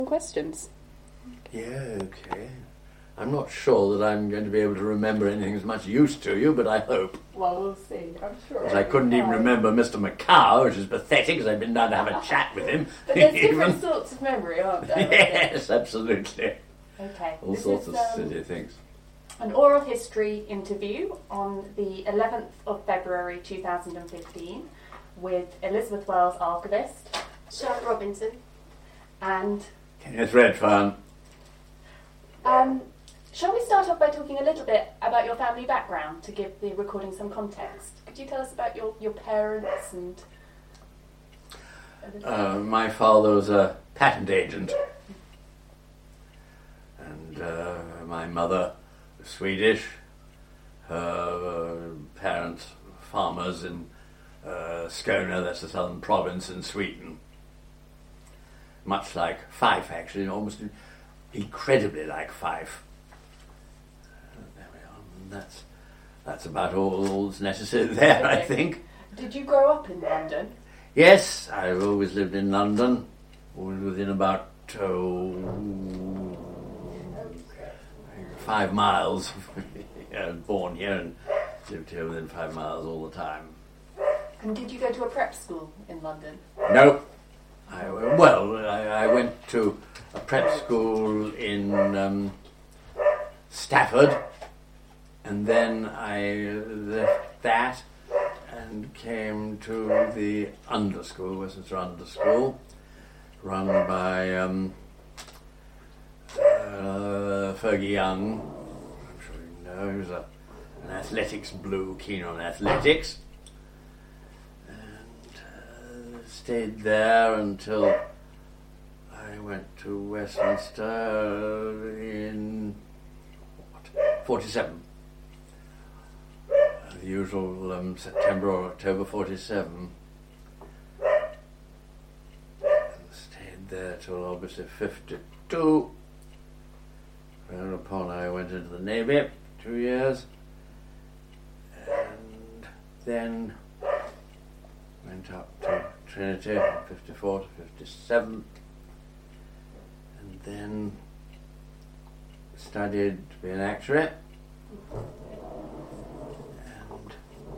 questions. Yeah, okay. I'm not sure that I'm going to be able to remember anything as much use to you, but I hope. Well, we'll see. I'm sure. Because I couldn't even remember Mr. Macau, which is pathetic, because I've been down to have a chat with him. But there's different sorts of memory, aren't there? Yes, absolutely. Okay. All sorts of silly things. An oral history interview on the 11th of February 2015 with Elizabeth Wells archivist, Charlotte Robinson, and Kenneth Redfern. shall we start off by talking a little bit about your family background to give the recording some context? Could you tell us about your parents and... My father was a patent agent, and my mother was Swedish. Her parents farmers in Skåne, that's the southern province in Sweden. Much like Fife, actually, almost incredibly like Fife. There we are. And that's about all that's necessary there, I think. Did you grow up in London? Yes, I've always lived in London, always within about 5 miles. I was born here and lived here within 5 miles all the time. And did you go to a prep school in London? No. I went to a prep school in Stafford, and then I left that and came to the underschool, Westminster Underschool, run by Fergie Young. I'm sure you know, he was an athletics blue, keen on athletics. Stayed there until I went to Westminster in 47. The usual September or October 47. Stayed there till obviously 52. Whereupon I went into the Navy 2 years, and then went up to Trinity from 54 to 57, and then studied to be an actuary, and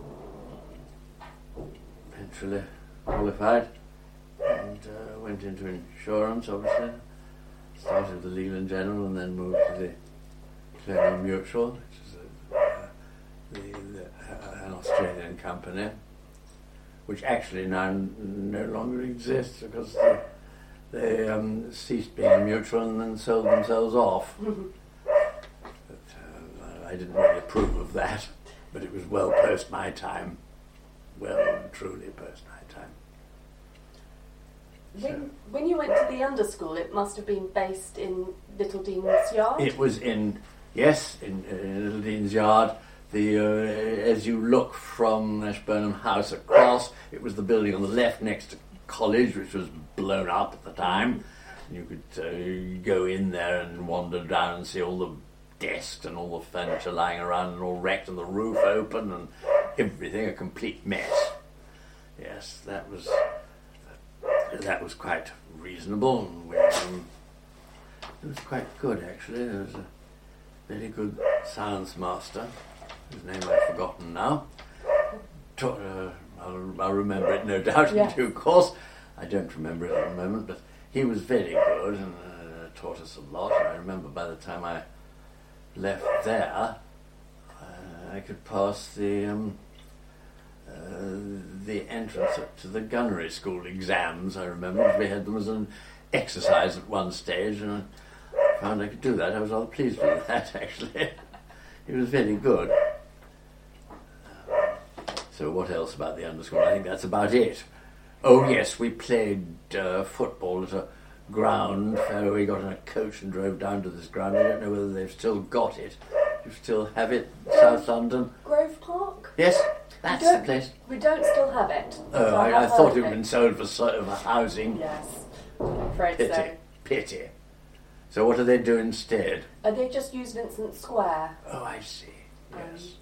eventually qualified, and went into insurance, obviously. Started with the Legal and General and then moved to the Colonial Mutual, which is an Australian company, which actually now no longer exists because they ceased being a mutual and then sold themselves off. But I didn't really approve of that, but it was well post my time. Well, truly post my time. When you went to the underschool, it must have been based in Little Dean's Yard? It was in Little Dean's Yard. As you look from Ashburnham House across, it was the building on the left next to college, which was blown up at the time. You could go in there and wander down and see all the desks and all the furniture lying around and all wrecked and the roof open and everything, a complete mess. Yes, that was quite reasonable. And it was quite good, actually. There was a very good science master, whose name I've forgotten now. I'll remember it, no doubt, in due course. I don't remember it at the moment, but he was very good and taught us a lot. And I remember by the time I left there, I could pass the entrance to the gunnery school exams. I remember we had them as an exercise at one stage, and I found I could do that. I was rather pleased with that, actually. It was very good. So what else about the underschool? I think that's about it. Oh yes, we played football at a ground. We got in a coach and drove down to this ground. I don't know whether they've still got it. You still have it, South London? Grove Park? Yes, that's the place. We don't still have it. Oh, I thought it had been sold for sort of housing. Yes, I'm afraid so. Pity. So what do they do instead? They just use Vincent Square. Oh, I see. Yes.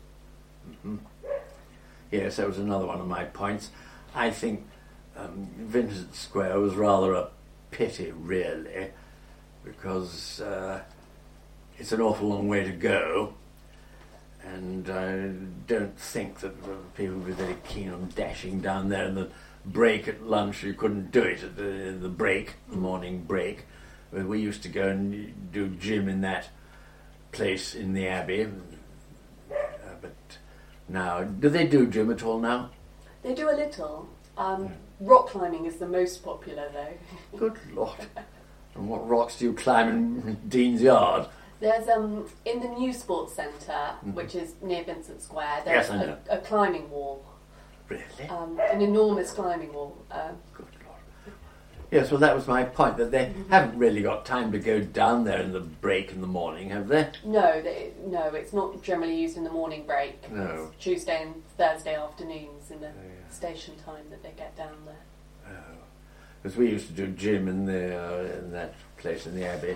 Yes, that was another one of my points. I think Vincent Square was rather a pity, really. because it's an awful long way to go, and I don't think that people would be very keen on dashing down there in the break at lunch. You couldn't do it at the break, the morning break. But we used to go and do gym in that place in the Abbey. But now, do they do gym at all now? They do a little. Rock climbing is the most popular, though. Good Lord. And what rocks do you climb in Dean's Yard? There's in the New Sports Centre, which is near Vincent Square, there's Yes, I know. a climbing wall. Really? An enormous climbing wall. Good Lord. Yes, well, that was my point, that they haven't really got time to go down there in the break in the morning, have they? No, it's not generally used in the morning break. No. It's Tuesday and Thursday afternoons in the station time that they get down there. Because we used to do gym in that place in the Abbey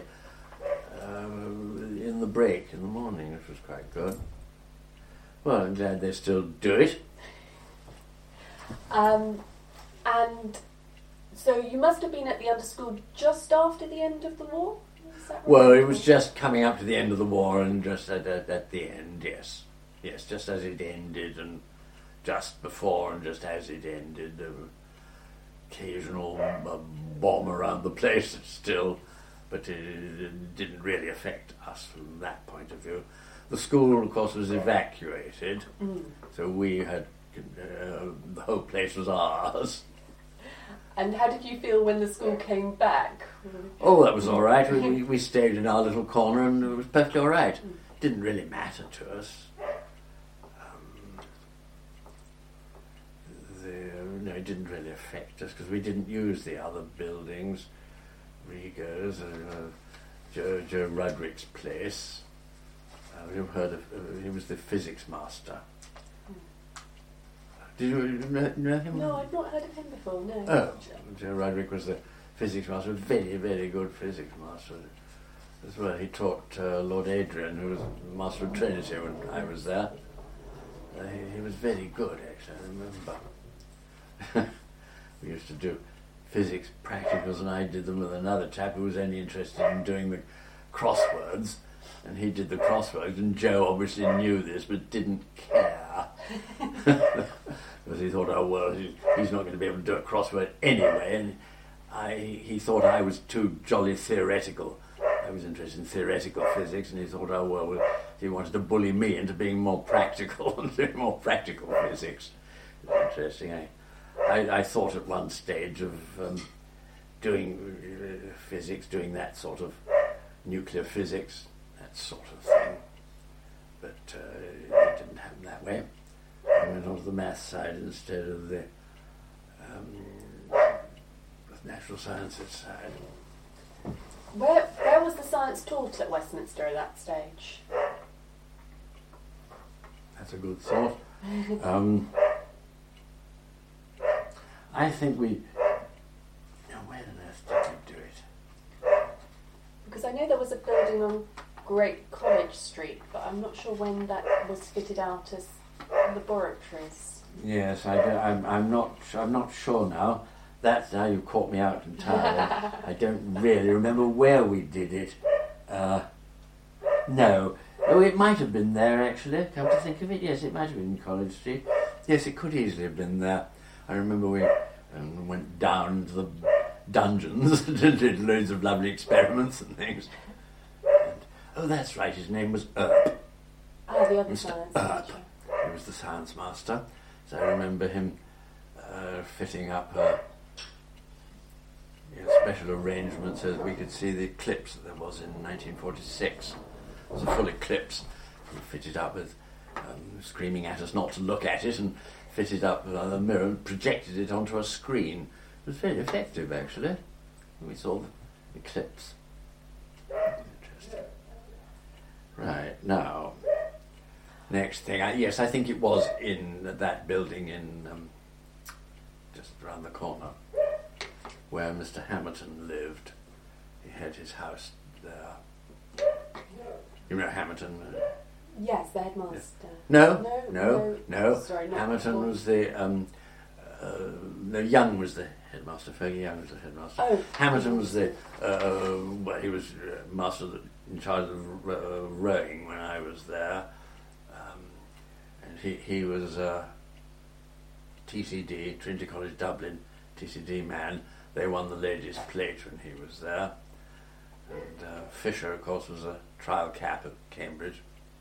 in the break in the morning, which was quite good. Well, I'm glad they still do it. And so you must have been at the underschool just after the end of the war? Is that right? Well, it was just coming up to the end of the war, and just at the end, yes. Yes, just as it ended, and just before and just as it ended. Occasional bomb around the place still, but it didn't really affect us from that point of view. The school, of course, was evacuated, so we had the whole place was ours. And how did you feel when the school came back? Oh, that was all right. We stayed in our little corner, and it was perfectly all right. Didn't really matter to us. No, it didn't really affect us because we didn't use the other buildings. Rigo's, Joe Rudrick's place. You've heard of? He was the physics master. Did you know him? No, I've not heard of him before. No. Oh, Joe Rudrick was the physics master. Very, very good physics master as well. He taught Lord Adrian, who was master of Trinity when I was there. He was very good, actually. I remember. We used to do physics practicals, and I did them with another chap who was only interested in doing the crosswords, and he did the crosswords, and Joe obviously knew this but didn't care because he thought, oh well, he's not going to be able to do a crossword anyway, and he thought I was too jolly theoretical. I was interested in theoretical physics, and he thought, oh well, he wanted to bully me into being more practical and doing more practical physics. It was interesting. I thought at one stage of doing physics, doing that sort of nuclear physics, that sort of thing, but it didn't happen that way. I went on to the maths side instead of the natural sciences side. Where was the science taught at Westminster at that stage? That's a good thought. I think we... Now, where on earth did we do it? Because I know there was a building on Great College Street, but I'm not sure when that was fitted out as laboratories. Yes, I'm not sure now. That's now you've caught me out entirely. I don't really remember where we did it. No. Oh, it might have been there, actually. Come to think of it, yes, it might have been College Street. Yes, it could easily have been there. I remember we went down into the dungeons and did loads of lovely experiments and things. And, oh, that's right, his name was Earp. Ah, the other Mr. science Earp. teacher. He was the science master. So I remember him fitting up special arrangements so that we could see the eclipse that there was in 1946. It was a full eclipse. He fitted up with screaming at us not to look at it, and fitted up with a mirror and projected it onto a screen. It was very effective, actually. We saw the eclipse. Interesting. Right, now, next thing. Yes, I think it was in that building in just around the corner where Mr. Hamilton lived. He had his house there. You know Hamilton? Yes, the headmaster. No. Sorry, not Hamilton before. was the... no, Young was the headmaster. Fergie Young was the headmaster. Oh. Hamilton was the he was master in charge of rowing when I was there, and he was TCD, Trinity College Dublin TCD man. They won the ladies' plate when he was there, and Fisher, of course, was a trial cap at Cambridge.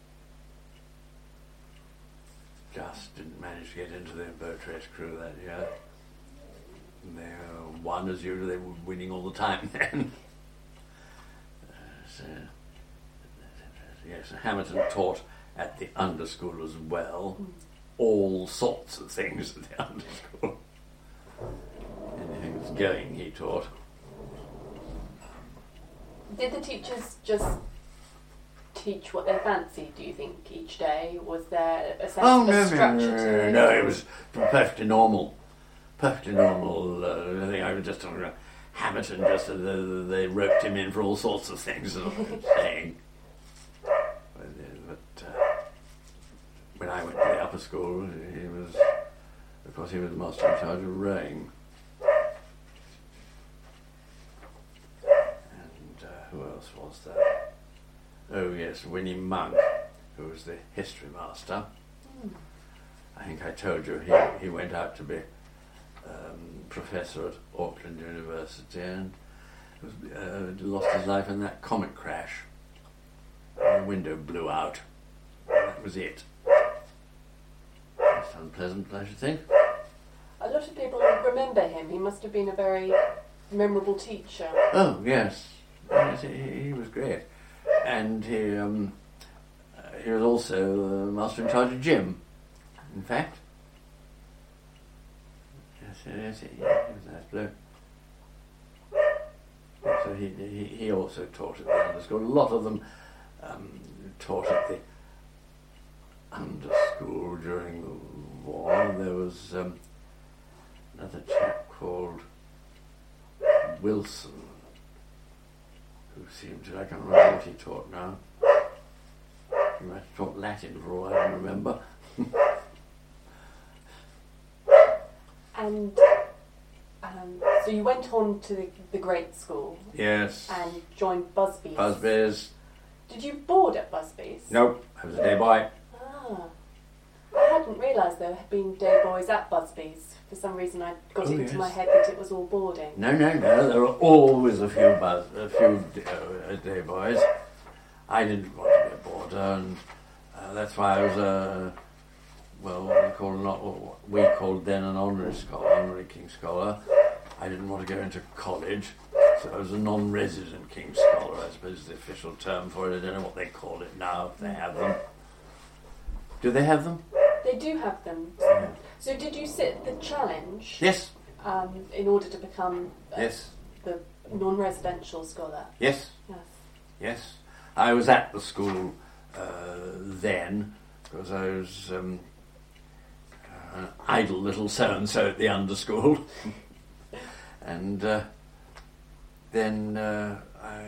Just didn't manage to get into the boat race crew that year. They won as usual. They were winning all the time then. Yes, Hamilton taught at the underschool as well. All sorts of things at the underschool. Anything was going, he taught. Did the teachers just teach what they fancied, do you think, each day? Was there a sense of a structure to it? No, it was perfectly normal. Perfectly normal. I think I was just talking about Hamilton, just they roped him in for all sorts of things, as I was saying. But when I went to the upper school, he was, of course, he was the master in charge of rowing. And who else was there? Oh yes, Winnie Monk, who was the history master. I think I told you he went out to be professor at Auckland University and lost his life in that comet crash. The window blew out. That was it. That's unpleasant, I should think. A lot of people remember him. He must have been a very memorable teacher. Oh yes, yes, he was great, and he was also master in charge of gym. In fact, yes, he was a nice bloke. So he also taught at the underschool. A lot of them taught at the underschool during the war. There was another chap called Wilson, who seemed to, I can't remember what he taught now. He might have taught Latin for all I can remember. And so you went on to the great school. Yes. And joined Busby's. Busby's. Did you board at Busby's? Nope, I was a day boy. Ah. I hadn't realised there had been day boys at Busby's. For some reason I got it into my head that it was all boarding. No, there were always a few day boys. I didn't want to be a boarder, and that's why I was what we called then an honorary King's Scholar. I didn't want to go into college, so I was a non-resident King's Scholar, I suppose is the official term for it. I don't know what they call it now, if they have them. Do they have them? They do have them. Yeah. So did you sit the challenge? Yes. In order to become Yes. the non-residential scholar? Yes. Yes. Yes. I was at the school then, because I was an idle little so-and-so at the underschool. And then I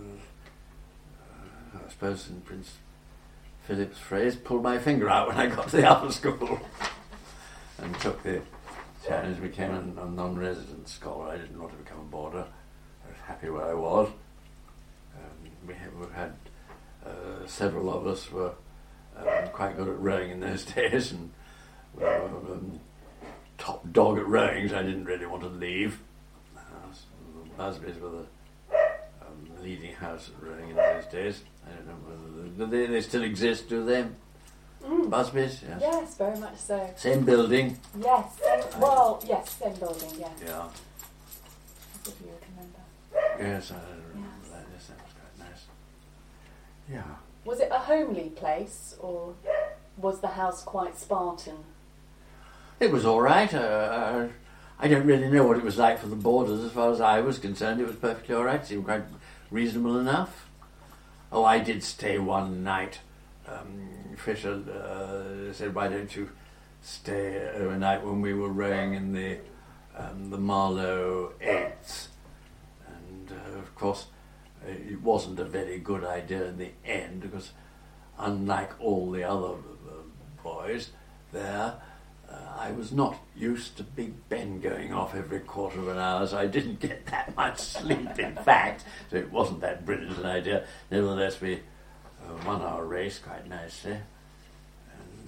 suppose in Prince Philip's phrase, pulled my finger out when I got to the upper school and took the challenge, became a non-resident scholar. I didn't want to become a boarder. I was happy where I was. We've had several of us were quite good at rowing in those days, and we were top dog at rowing, so I didn't really want to leave. The Busby's were the leading house at rowing in those days. I don't know whether they still exist, do they? Busby's, yes. Yes, very much so. Same building. Yes, same building, yes. Yeah. If you would remember. Yes, I remember that. Yes, that was quite nice. Yeah. Was it a homely place, or was the house quite Spartan? It was all right. I don't really know what it was like for the boarders. As far as I was concerned, it was perfectly all right. It seemed quite reasonable enough. Oh, I did stay one night. Fisher said, "Why don't you stay overnight?" when we were rowing in the Marlow 8s. And of course, it wasn't a very good idea in the end, because unlike all the other boys there, I was not used to Big Ben going off every quarter of an hour, so I didn't get that much sleep, in fact, so it wasn't that brilliant an idea. Nevertheless, we won our race quite nicely, and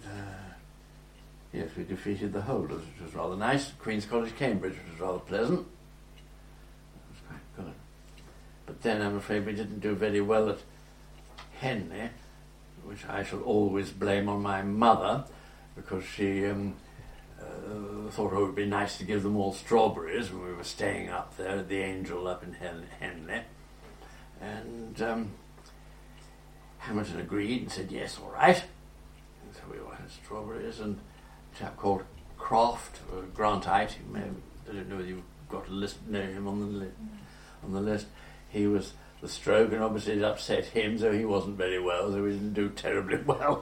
yes, we defeated the Holders, which was rather nice. Queen's College, Cambridge, which was rather pleasant. It was quite good. But then I'm afraid we didn't do very well at Henley, which I shall always blame on my mother, because she thought it would be nice to give them all strawberries when we were staying up there at the Angel up in Henley. And Hamilton agreed and said, yes, all right. And so we all had strawberries, and a chap called Croft, or Grantite, I don't know whether you've got a list, know him on the list. He was the stroke, and obviously it upset him, so he wasn't very well, so we didn't do terribly well.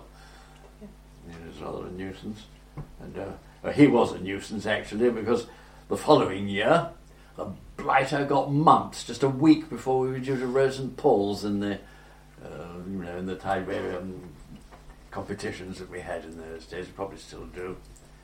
He was rather a nuisance. And he was a nuisance, actually, because the following year, the blighter got mumps just a week before we were due to Rose and Paul's in the, in the Tideway competitions that we had in those days. We probably still do.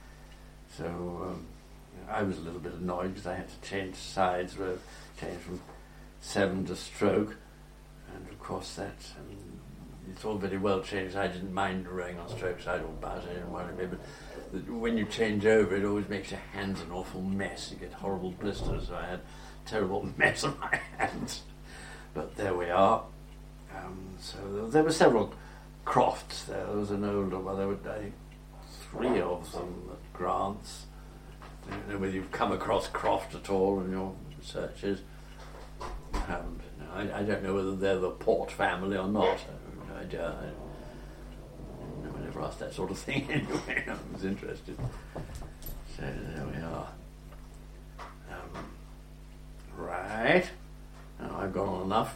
So I was a little bit annoyed because I had to change sides, change from 7 to stroke, and of course that it's all very well changed. I didn't mind rowing on stroke side or bad, I didn't worry about it, but when you change over, it always makes your hands an awful mess. You get horrible blisters, so I had a terrible mess on my hands. But there we are. So there were several Crofts there. There was an older one. There were 3 of them at Grants. I don't know whether you've come across Croft at all in your researches. You haven't. No, I don't know whether they're the Port family or not. I have no idea. No one ever asked that sort of thing anyway. I was interested. So there we are. Right. Now I've gone on enough.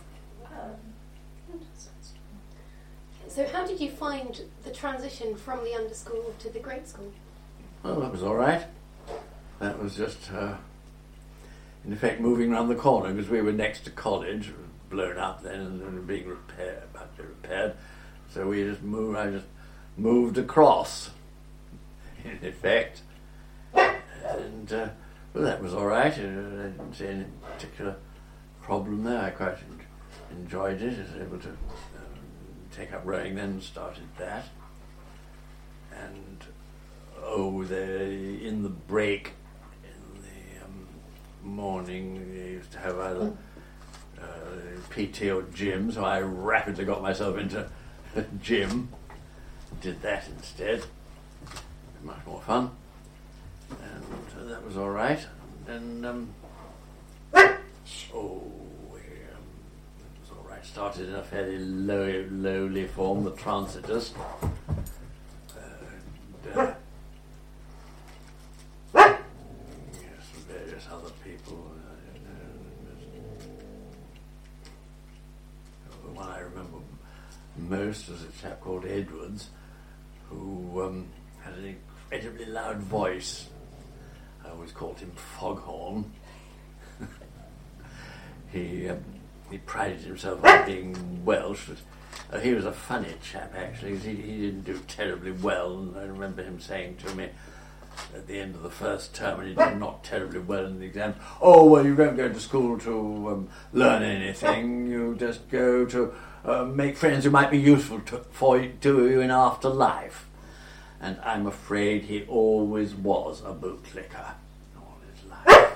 So how did you find the transition from the underschool to the grade school? Well, that was all right. That was just, in effect, moving round the corner, because we were next to college, blown up then and being about to be repaired. So I just moved across, in effect. And, well, that was all right. I didn't see any particular problem there. I quite enjoyed it. I was able to take up rowing then and started that. And in the break in the morning they used to have either PT or gym, so I rapidly got myself into gym, did that instead. Much more fun, and that was all right. And started in a fairly lowly form, the transitors. Yes, various other people. The one I remember most was a chap called Edwards, who had an incredibly loud voice. I always called him Foghorn. He prided himself on being Welsh. He was a funny chap, actually, because he didn't do terribly well, and I remember him saying to me at the end of the first term, when he did not terribly well in the exam, oh, well, you don't go to school to learn anything, you just go to make friends who might be useful to you in after life. And I'm afraid he always was a bootlicker all his life.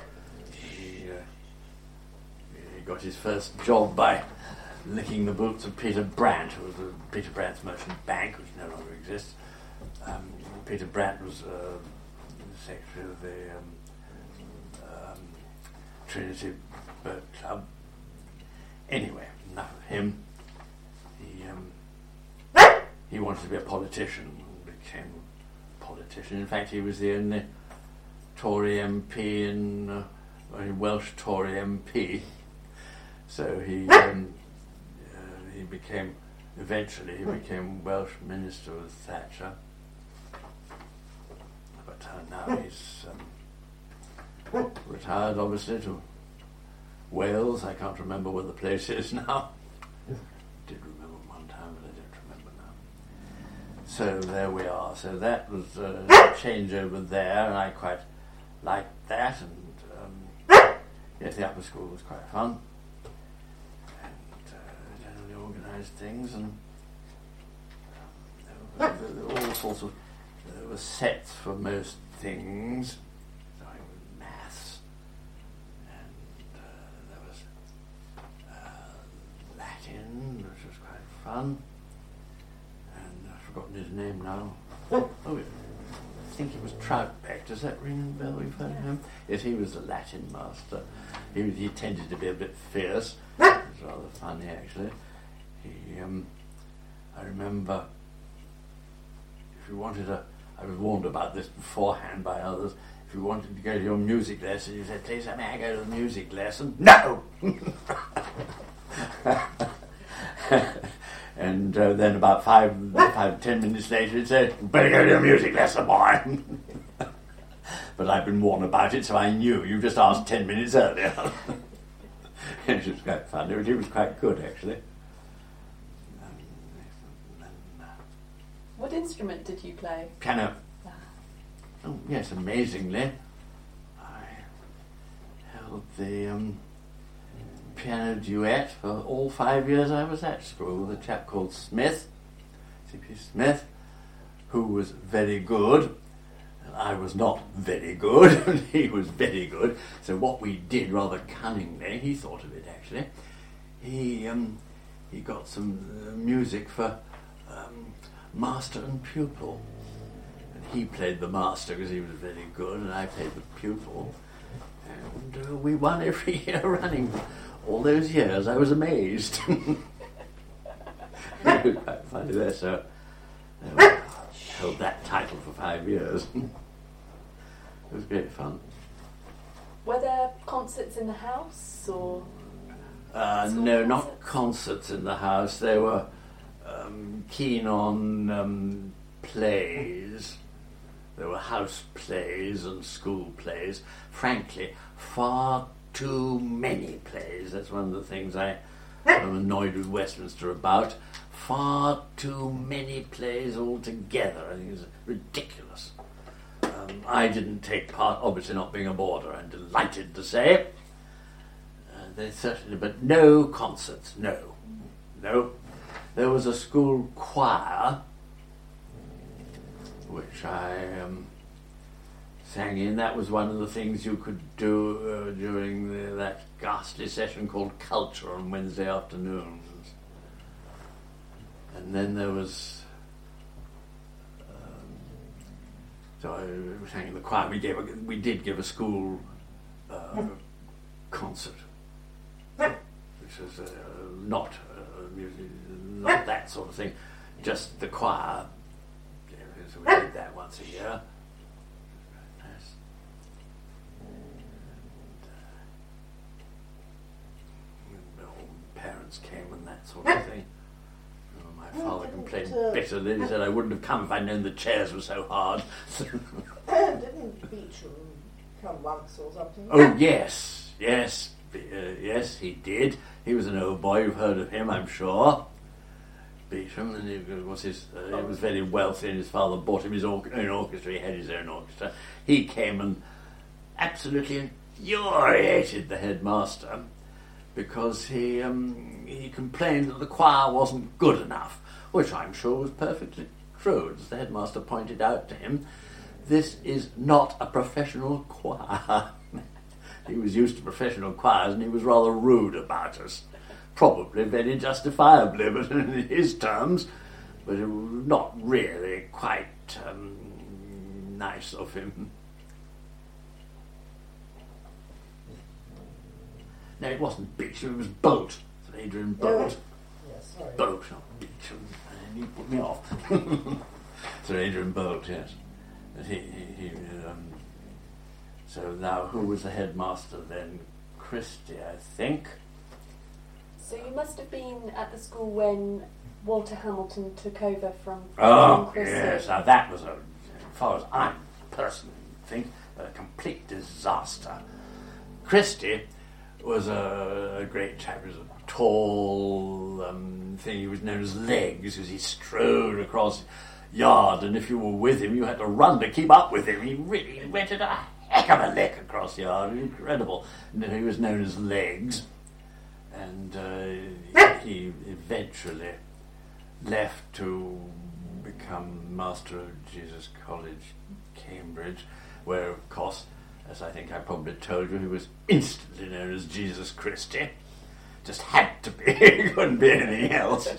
He got his first job by licking the boots of Peter Brandt, who was Peter Brandt's Merchant Bank, which no longer exists. Peter Brandt was secretary of the Trinity Boat Club. Anyway, enough of him. He wanted to be a politician and became a politician. In fact, he was the only Tory MP Welsh Tory MP. So he became Welsh Minister with Thatcher. But now he's retired, obviously, to Wales. I can't remember where the place is now. Did remember one time, but I don't remember now. So there we are. So that was a change over there, and I quite liked that. And yes, the upper school was quite fun, and generally organised things, and there were all sorts of there were sets for most things. Starting with maths, and there was Latin, which was quite fun. I've forgotten his name now. Oh, I think it was Troutbeck. Does that ring a bell? We've heard of him. Yes, he was the Latin master. He tended to be a bit fierce. It was rather funny, actually. I remember, if you wanted I was warned about this beforehand by others. If you wanted to go to your music lesson, you said, "Please, may I go to the music lesson?" "No!" And then about 10 minutes later, it said, "You better go to your music lesson, boy." But I'd been warned about it, so I knew. You just asked 10 minutes earlier. It was quite funny. It was quite good, actually. What instrument did you play? Piano. Oh, yes, amazingly. I held the piano duet for all 5 years I was at school with a chap called Smith, C.P. Smith, who was very good, and I was not very good, and he was very good. So what we did rather cunningly, he thought of it actually, he got some music for master and pupil. And he played the master because he was very good, and I played the pupil. And we won every year running. All those years, I was amazed. It was quite funny there, so I held that title for 5 years. It was great fun. Were there concerts in the house, or...? No, not concerts in the house. They were keen on plays. There were house plays and school plays. Frankly, far too many plays. That's one of the things I'm annoyed with Westminster about. Far too many plays altogether. I think it's ridiculous. I didn't take part, obviously not being a boarder, I'm delighted to say. They certainly, but no concerts, no. There was a school choir, which I sang in. That was one of the things you could do during that ghastly session called Culture on Wednesday afternoons. And then there was... so I sang in the choir. We did give a school concert, which was not that sort of thing, just the choir. So we did that once a year. Nice. And all parents came and that sort of thing. My father complained bitterly. He said I wouldn't have come if I'd known the chairs were so hard. Didn't Beecham come once or something? Oh, yes, he did. He was an old boy. You've heard of him, I'm sure. Beecham, and he was very wealthy, and his father bought him his own orchestra. He had his own orchestra. He came and absolutely infuriated the headmaster because he complained that the choir wasn't good enough, which I'm sure was perfectly true. As the headmaster pointed out to him, this is not a professional choir. He was used to professional choirs, and he was rather rude about us. Probably very justifiably, but in his terms, but it was not really quite nice of him. No, it wasn't Beecham, it was Bolt. Sir Adrian Bolt. Yes, sorry. Bolt, not Beecham. And he put me off. Sir Adrian Bolt, yes. But so now, who was the headmaster then? Christie, I think. So you must have been at the school when Walter Hamilton took over from Christie. Yes. Now that was, as far as I personally think, a complete disaster. Christie was a great chap. He was a tall thing. He was known as Legs because he strode across yard, and if you were with him, you had to run to keep up with him. He really went at a heck of a lick across the yard. Incredible. And he was known as Legs. And he eventually left to become Master of Jesus College, Cambridge, where, of course, as I think I probably told you, he was instantly known as Jesus Christie. Just had to be. He couldn't be anything else.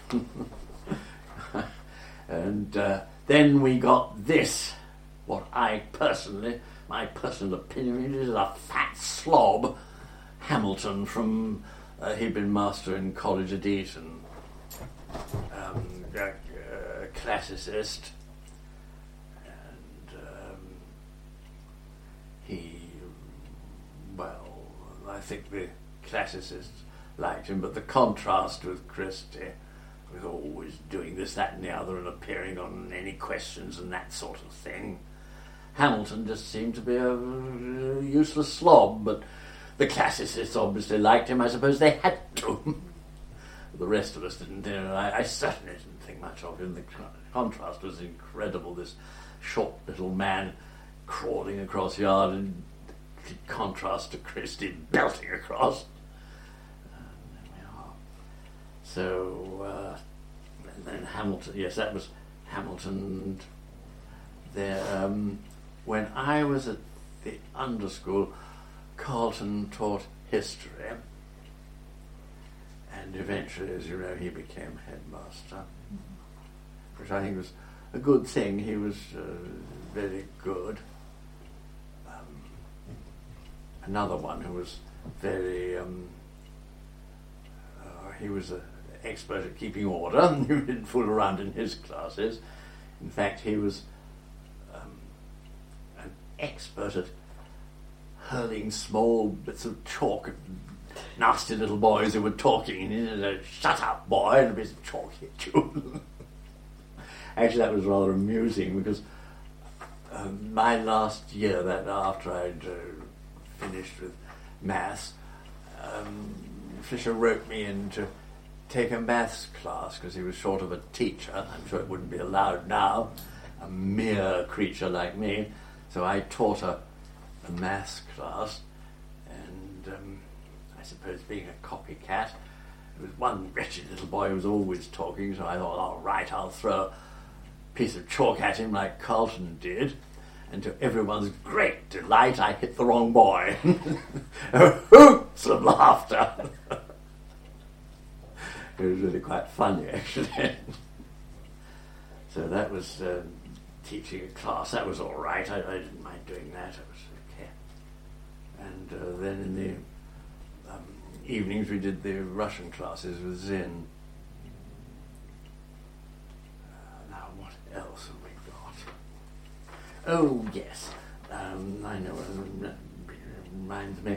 And then we got this, what my personal opinion is a fat slob, Hamilton from, he'd been master in college at Eton, classicist, and I think the classicists liked him, but the contrast with Christie, was always doing this, that and the other and appearing on any questions and that sort of thing. Hamilton just seemed to be a useless slob, but the classicists obviously liked him. I suppose they had to. The rest of us didn't. I certainly didn't think much of him. The contrast was incredible. This short little man crawling across yard in contrast to Christie belting across. So, and then Hamilton, yes, that was Hamilton. There, when I was at the underschool, Carlton taught history, and eventually, as you know, he became headmaster, which I think was a good thing. He was very good. Another one who was very, he was an expert at keeping order. He didn't fool around in his classes. In fact, he was an expert at hurling small bits of chalk at nasty little boys who were talking. He said, "Shut up, boy," and a bit of chalk hit you. Actually, that was rather amusing because my last year, that after I'd finished with maths, Fisher wrote me in to take a maths class because he was short of a teacher. I'm sure it wouldn't be allowed now, a mere creature like me. So I taught a maths class, and I suppose being a copycat, there was one wretched little boy who was always talking, so I thought, all right, I'll throw a piece of chalk at him like Carlton did. And to everyone's great delight, I hit the wrong boy. Hoots of laughter. It was really quite funny, actually. So that was teaching a class. That was all right. I didn't mind doing that. It was okay. And then in the evenings, we did the Russian classes with Zin. Now, what else have we got? Oh, yes. I know, that reminds me.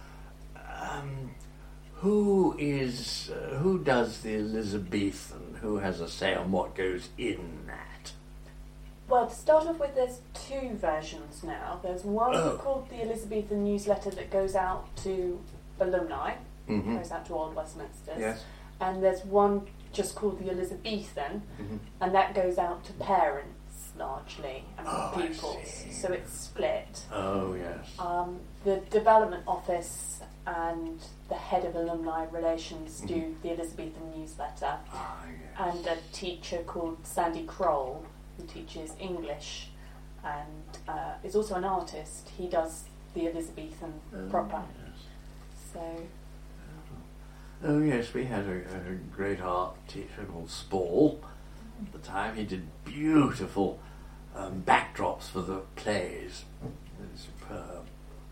Who does the Elizabethan? Who has a say on what goes in that? Well, to start off with, there's two versions now. There's one called the Elizabethan newsletter that goes out to alumni, goes out to all Westminsters. Yes. And there's one just called the Elizabethan, and that goes out to parents largely and pupils. So it's split. Oh, yes. The development office and the head of alumni relations do the Elizabethan newsletter. Ah, yes. And a teacher called Sandy Kroll, who teaches English and is also an artist. He does the Elizabethan proper. Yes. So. Oh, yes, we had a great art teacher called Spall at the time. He did beautiful backdrops for the plays. Superb.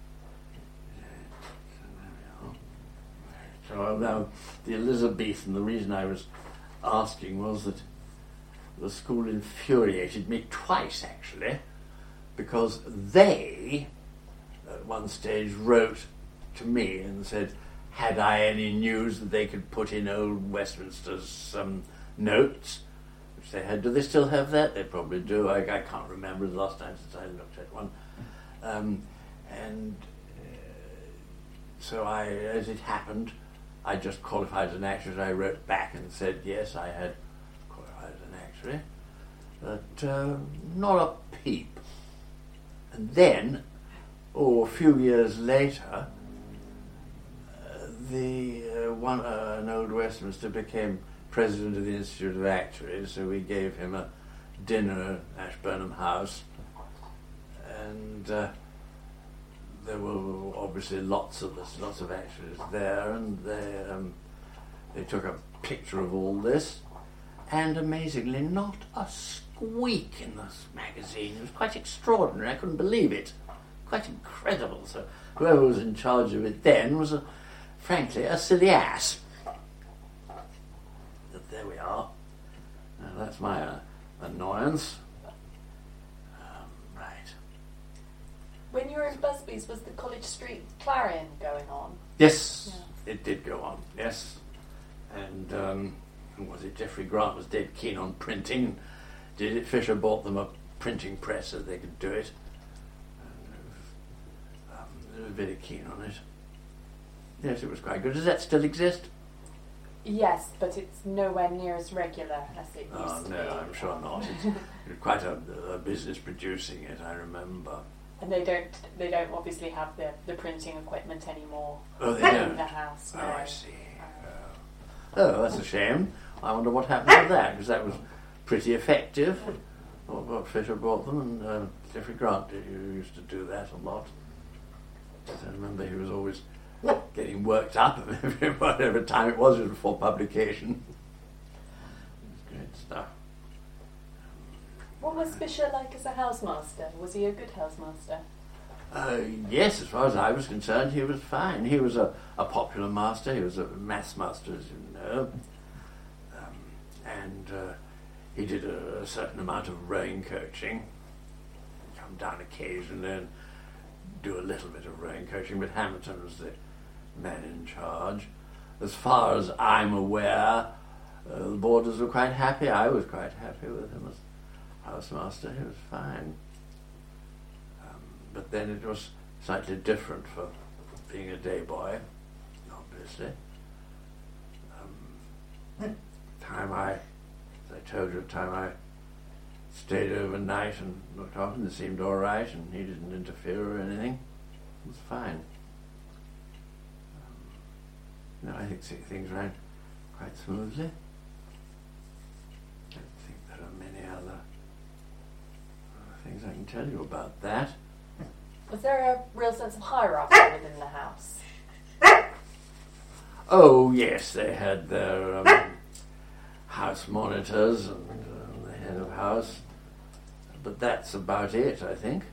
So now, the Elizabethan, the reason I was asking was that the school infuriated me twice, actually, because they, at one stage, wrote to me and said, had I any news that they could put in Old Westminster's notes, which they had. Do they still have that? They probably do. I can't remember the last time since I looked at one. So as it happened, I just qualified as an actuary. I wrote back and said, yes, I had qualified as an actuary. but not a peep. And then, a few years later, an old Westminster became president of the Institute of Actuaries, so we gave him a dinner at Ashburnham House, and there were obviously lots of actuaries there, and they took a picture of all this, and amazingly not a squeak in this magazine. It was quite extraordinary. I couldn't believe it. Quite incredible. So whoever was in charge of it then was, frankly, a silly ass. But there we are. Now, that's my annoyance. Right. When you were in Busby's, was the College Street Clarion going on? Yes, it did go on, yes. And who was it? Geoffrey Grant was dead keen on printing. Did it? Fisher bought them a printing press so they could do it. And they were very keen on it. Yes, it was quite good. Does that still exist? Yes, but it's nowhere near as regular as it used to be. Oh, no, I'm sure not. It was quite a business producing it, I remember. And they don't obviously have the printing equipment anymore Oh, they don't? in the house. Oh, No. I see. Oh, that's a shame. I wonder what happened to that, because that was pretty effective. What Fisher bought them, and Geoffrey Grant used to do that a lot. I remember he was always getting worked up whatever time it was before publication. It was great stuff. What was Fisher like as a housemaster? Was he a good housemaster? Yes, as far as I was concerned, he was fine. He was a popular master. He was a maths master, as you know. And he did a certain amount of rowing coaching. Come down occasionally and do a little bit of rowing coaching, but Hamilton was the man in charge. As far as I'm aware, the boarders were quite happy. I was quite happy with him as housemaster. He was fine. But then it was slightly different for being a day boy, obviously. As I told you, the time I stayed overnight and looked after him, it seemed all right, and he didn't interfere or anything. It was fine. I think things ran quite smoothly. I don't think there are many other things I can tell you about that. Was there a real sense of hierarchy within the house? Oh, yes, they had their house monitors and the head of house, but that's about it, I think.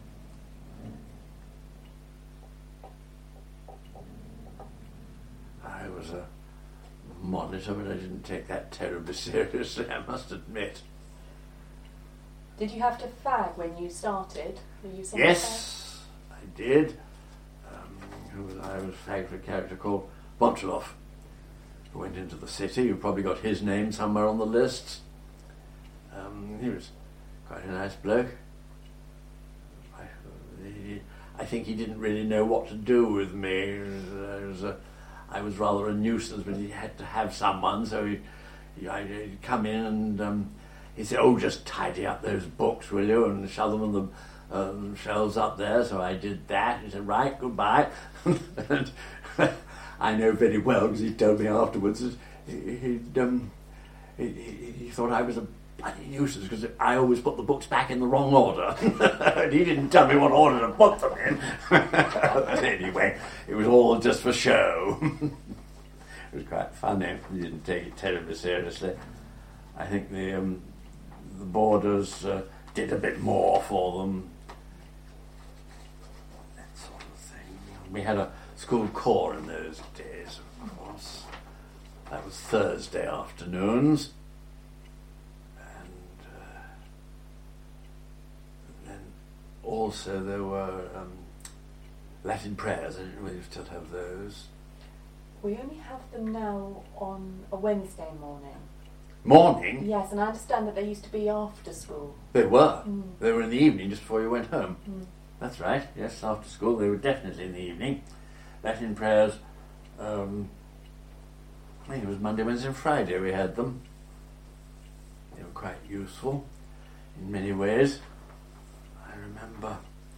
I was a monitor, but I didn't take that terribly seriously, I must admit. Did you have to fag when you started? Were you Yes, I did. I was fagged for a character called Boncheloff, who went into the city. You probably got his name somewhere on the list. He was quite a nice bloke. I think he didn't really know what to do with me. I was rather a nuisance, but he had to have someone, so I'd come in and he said, "Oh, just tidy up those books, will you, and shove them on the shelves up there." So I did that. He said, "Right, goodbye." And I know very well, because he told me afterwards, that he thought I was a bloody nuisance because I always put the books back in the wrong order. And he didn't tell me what order to put them in. But anyway, it was all just for show. It was quite funny. He didn't take it terribly seriously. I think the boarders did a bit more for them. That sort of thing. We had a school corps in those days, of course. That was Thursday afternoons. And then also there were Latin prayers. I didn't really still have those. We only have them now on a Wednesday morning. Morning? Yes, and I understand that they used to be after school. They were. Mm. They were in the evening just before you went home. Mm. That's right. Yes, after school they were definitely in the evening. Latin prayers, I think it was Monday, Wednesday and Friday we had them. They were quite useful. in many ways. I remember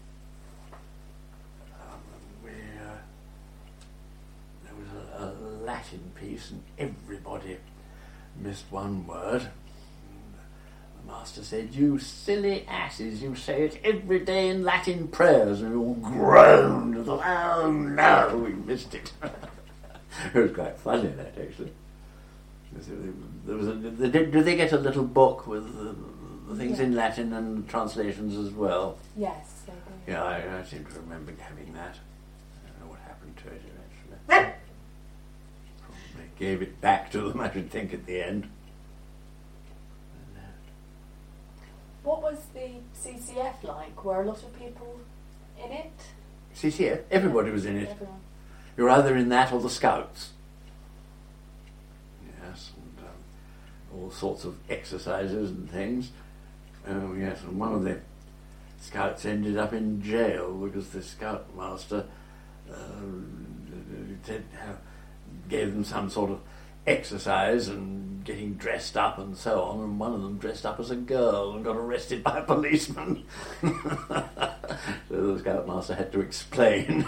there was a Latin piece and everybody missed one word. The master said, "You silly asses, you say it every day in Latin prayers," and we all groaned and thought, "Oh no, we missed it." It was quite funny, that, actually. Do they get a little book with the things in Latin and translations as well? Yes, they do. Yeah, I seem to remember having that. I don't know what happened to it eventually. Probably gave it back to them, I should think, at the end. What was the CCF like? Were a lot of people in it? CCF? Everybody was in it. Everyone. You were either in that or the Scouts. Yes, and all sorts of exercises and things. Oh yes, and one of the Scouts ended up in jail because the Scoutmaster gave them some sort of exercise and getting dressed up and so on, and one of them dressed up as a girl and got arrested by a policeman. So the Scoutmaster had to explain.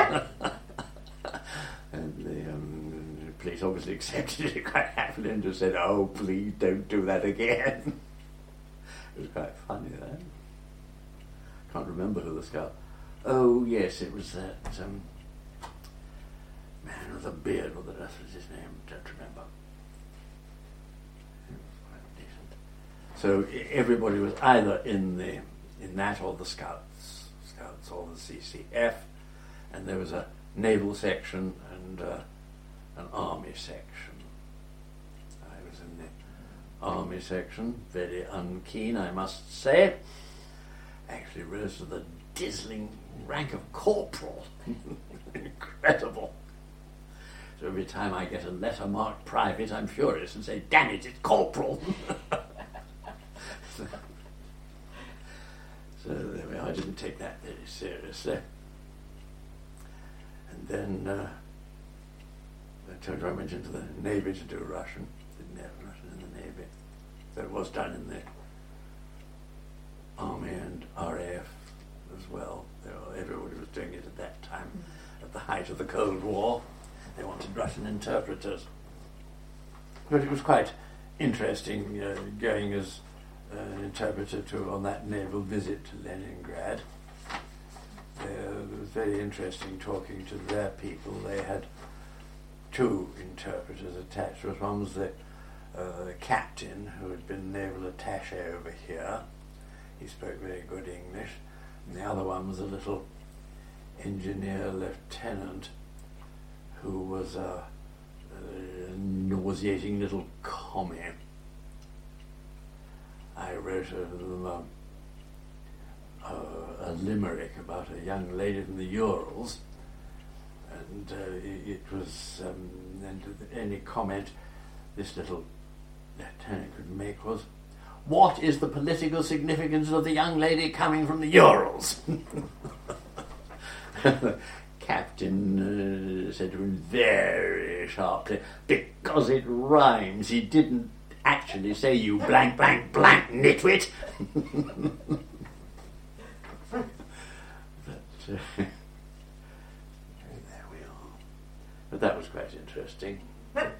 And the police obviously accepted it quite happily and just said, "Oh, please don't do that again." It was quite funny, that. Can't remember who the Scout... Oh, yes, it was that man with a beard. What the rest was his name? Don't remember. It was quite decent. So everybody was either in that or the Scouts or the CCF, and there was a naval section and an army section. I was in the army section, very unkeen, I must say. Actually rose to the dazzling rank of corporal. Incredible. So every time I get a letter marked private, I'm furious and say, "Damn it, it's corporal." So there we are. I didn't take that very seriously. And then I told you I went into the Navy to do Russian. Didn't have Russian in the Navy. So it was done in the Army and RAF as well. Everybody was doing it at that time, at the height of the Cold War. They wanted Russian interpreters. But it was quite interesting going as an interpreter on that naval visit to Leningrad. It was very interesting talking to their people. They had two interpreters attached to us. One was the captain, who had been naval attaché over here. He spoke very good English. And the other one was a little engineer lieutenant who was a nauseating little commie. I wrote them a limerick about a young lady from the Urals, and it was, and any comment this little lieutenant could make was, "What is the political significance of the young lady coming from the Urals?" The captain said to him very sharply, "Because it rhymes. He didn't actually say you blank, blank, blank nitwit." But there we are. But that was quite interesting. It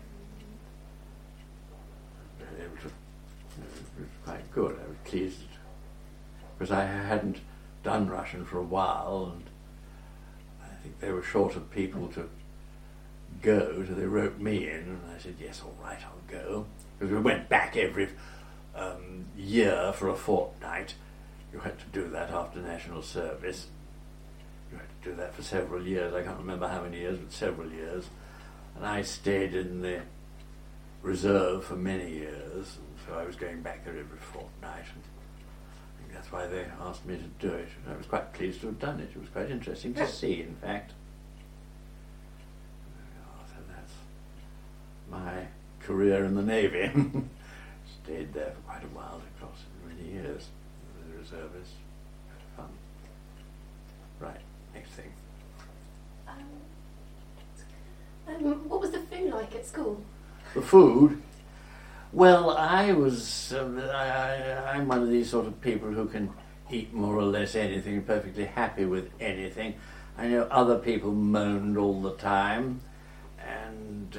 was quite good. I was pleased because I hadn't done Russian for a while, and I think they were short of people to go, so they wrote me in, and I said, "Yes, all right, I'll go." Because we went back every year for a fortnight. You had to do that after national service. You had to do that for several years. I can't remember how many years, but several years. And I stayed in the reserve for many years, and so I was going back there every fortnight. And I think that's why they asked me to do it. And I was quite pleased to have done it. It was quite interesting to see, in fact. So that's my career in the Navy. Stayed there for quite a while, across many years. The reservists. Fun. Right, next thing. What was the food like at school? The food, Well, I'm one of these sort of people who can eat more or less anything, perfectly happy with anything. I know other people moaned all the time, and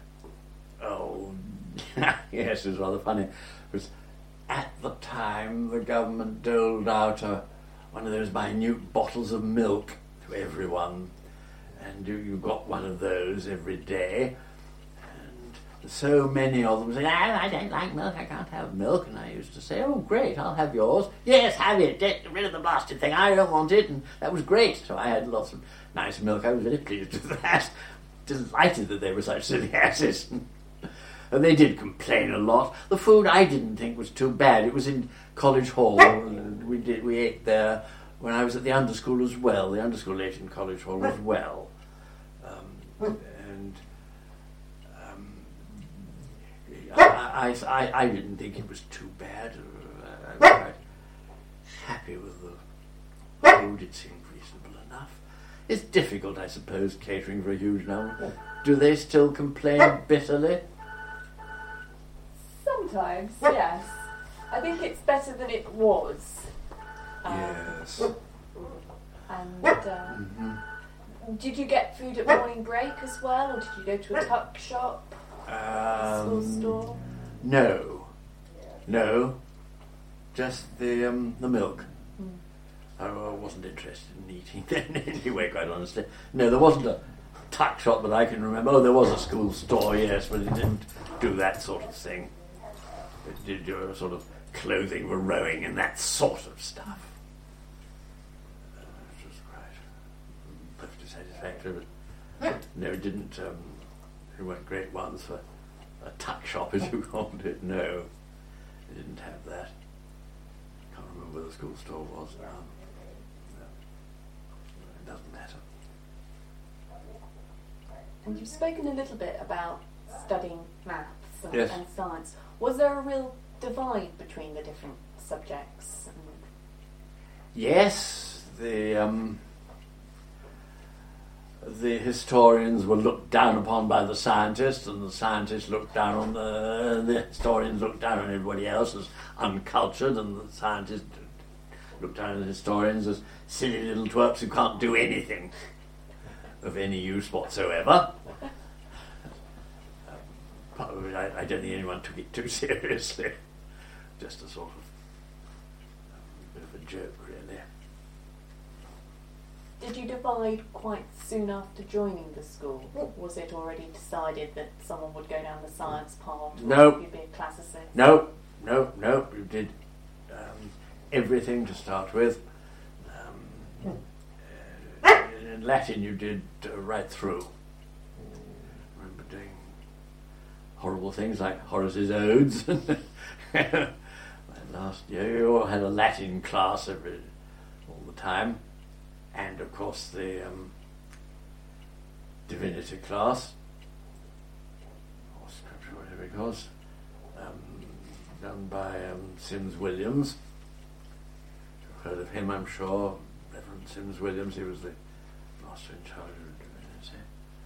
yes, it was rather funny. It was at the time the government doled out one of those minute bottles of milk to everyone, and you got one of those every day. So many of them say, I don't like milk, I can't have milk. And I used to say, oh, great, I'll have yours. Yes, have it, get rid of the blasted thing, I don't want it. And that was great. So I had lots of nice milk. I was very pleased with that. Delighted that they were such silly asses. And they did complain a lot. The food I didn't think was too bad. It was in College Hall. We ate there when I was at the underschool as well. The underschool ate in College Hall as well. I didn't think it was too bad. I was quite happy with the food. It seemed reasonable enough. It's difficult, I suppose, catering for a huge number. Do they still complain bitterly? Sometimes, yes. I think it's better than it was. Yes. And did you get food at morning break as well, or did you go to a tuck shop? School store? No. Just the milk. I wasn't interested in eating then anyway, quite honestly. No, there wasn't a tuck shop that I can remember. Oh, there was a school store, yes, but it didn't do that sort of thing. It did your sort of clothing for rowing and that sort of stuff. Which was quite perfectly satisfactory, but no, it didn't. They weren't great ones for a tuck shop, as you called it. No, they didn't have that. Can't remember where the school store was now. No. It doesn't matter. And you've spoken a little bit about studying maths and, Yes. and science. Was there a real divide between the different subjects? Yes, the historians were looked down upon by the scientists, and the scientists looked down on the historians looked down on everybody else as uncultured, and the scientists looked down on the historians as silly little twerps who can't do anything of any use whatsoever. I don't think anyone took it too seriously. Just a sort of bit of a joke, really. Did you divide quite soon after joining the school? Was it already decided that someone would go down the science path? No. You'd be a classicist? No. You did everything to start with. In Latin, you did right through. I remember doing horrible things like Horace's Odes. Last year, you all had a Latin class all the time. And of course the divinity class, or scripture, whatever it was, done by Sims Williams. You've heard of him, I'm sure. Reverend Sims Williams, he was the master in charge of divinity.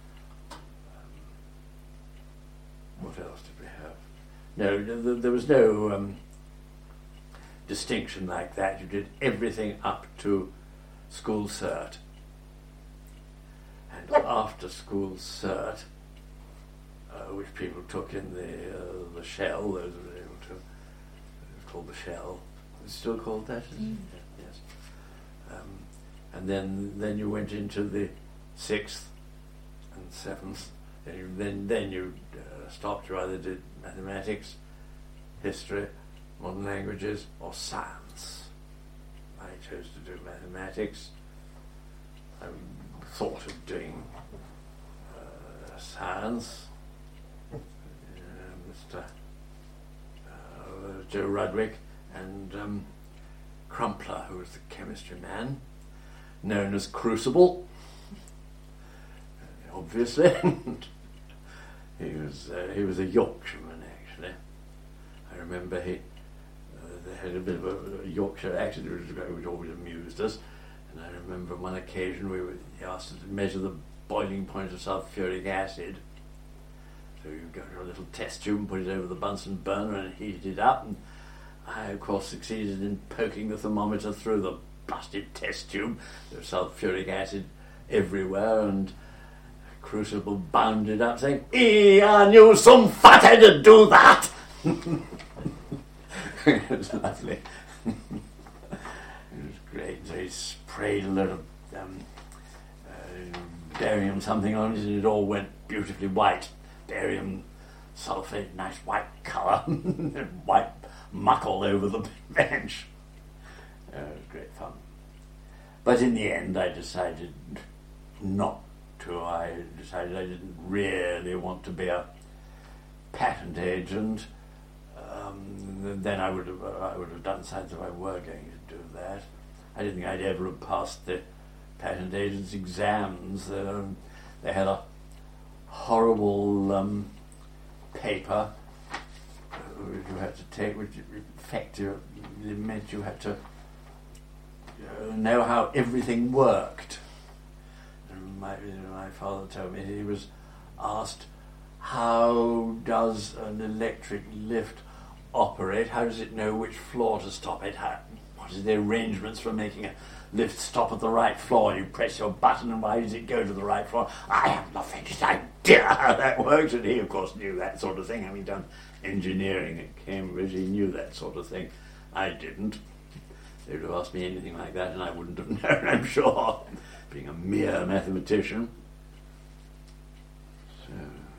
What else did we have? No, there was no distinction like that. You did everything up to school cert, and after school cert, which people took in the shell, those who were able to, it was called the shell. It's still called that, isn't it? Yes. And then you went into the 6th and 7th. Then you stopped. You either did mathematics, history, modern languages, or science. I chose to do mathematics. I thought of doing science. Mr. Joe Rudwick and Crumpler, who was the chemistry man, known as Crucible, obviously. He was a Yorkshireman, actually. I remember they had a bit of a Yorkshire accent, which always amused us. And I remember on one occasion he asked us to measure the boiling point of sulphuric acid. So So you go to a little test tube and put it over the Bunsen burner and heat it up, and I of course succeeded in poking the thermometer through the busted test tube. There was sulphuric acid everywhere, and Crucible bounded up saying, "I knew some fathead to do that!" It was lovely. It was great. So he sprayed a lot of barium something on it, and it all went beautifully white. Barium sulfate, nice white colour, and white muck all over the bench. It was great fun. But in the end, I decided not to. I decided I didn't really want to be a patent agent. Then I would have done science if I were going to do that. I didn't think I'd ever have passed the patent agents' exams. They had a horrible paper which you had to take, which it meant you had to know how everything worked. And my father told me he was asked, "How does an electric lift operate? How does it know which floor to stop at? What are the arrangements for making a lift stop at the right floor? You press your button, and why does it go to the right floor?" I have the faintest idea how that works, and he of course knew that sort of thing. Having done engineering at Cambridge, he knew that sort of thing. I didn't. They would have asked me anything like that and I wouldn't have known, I'm sure, being a mere mathematician. So,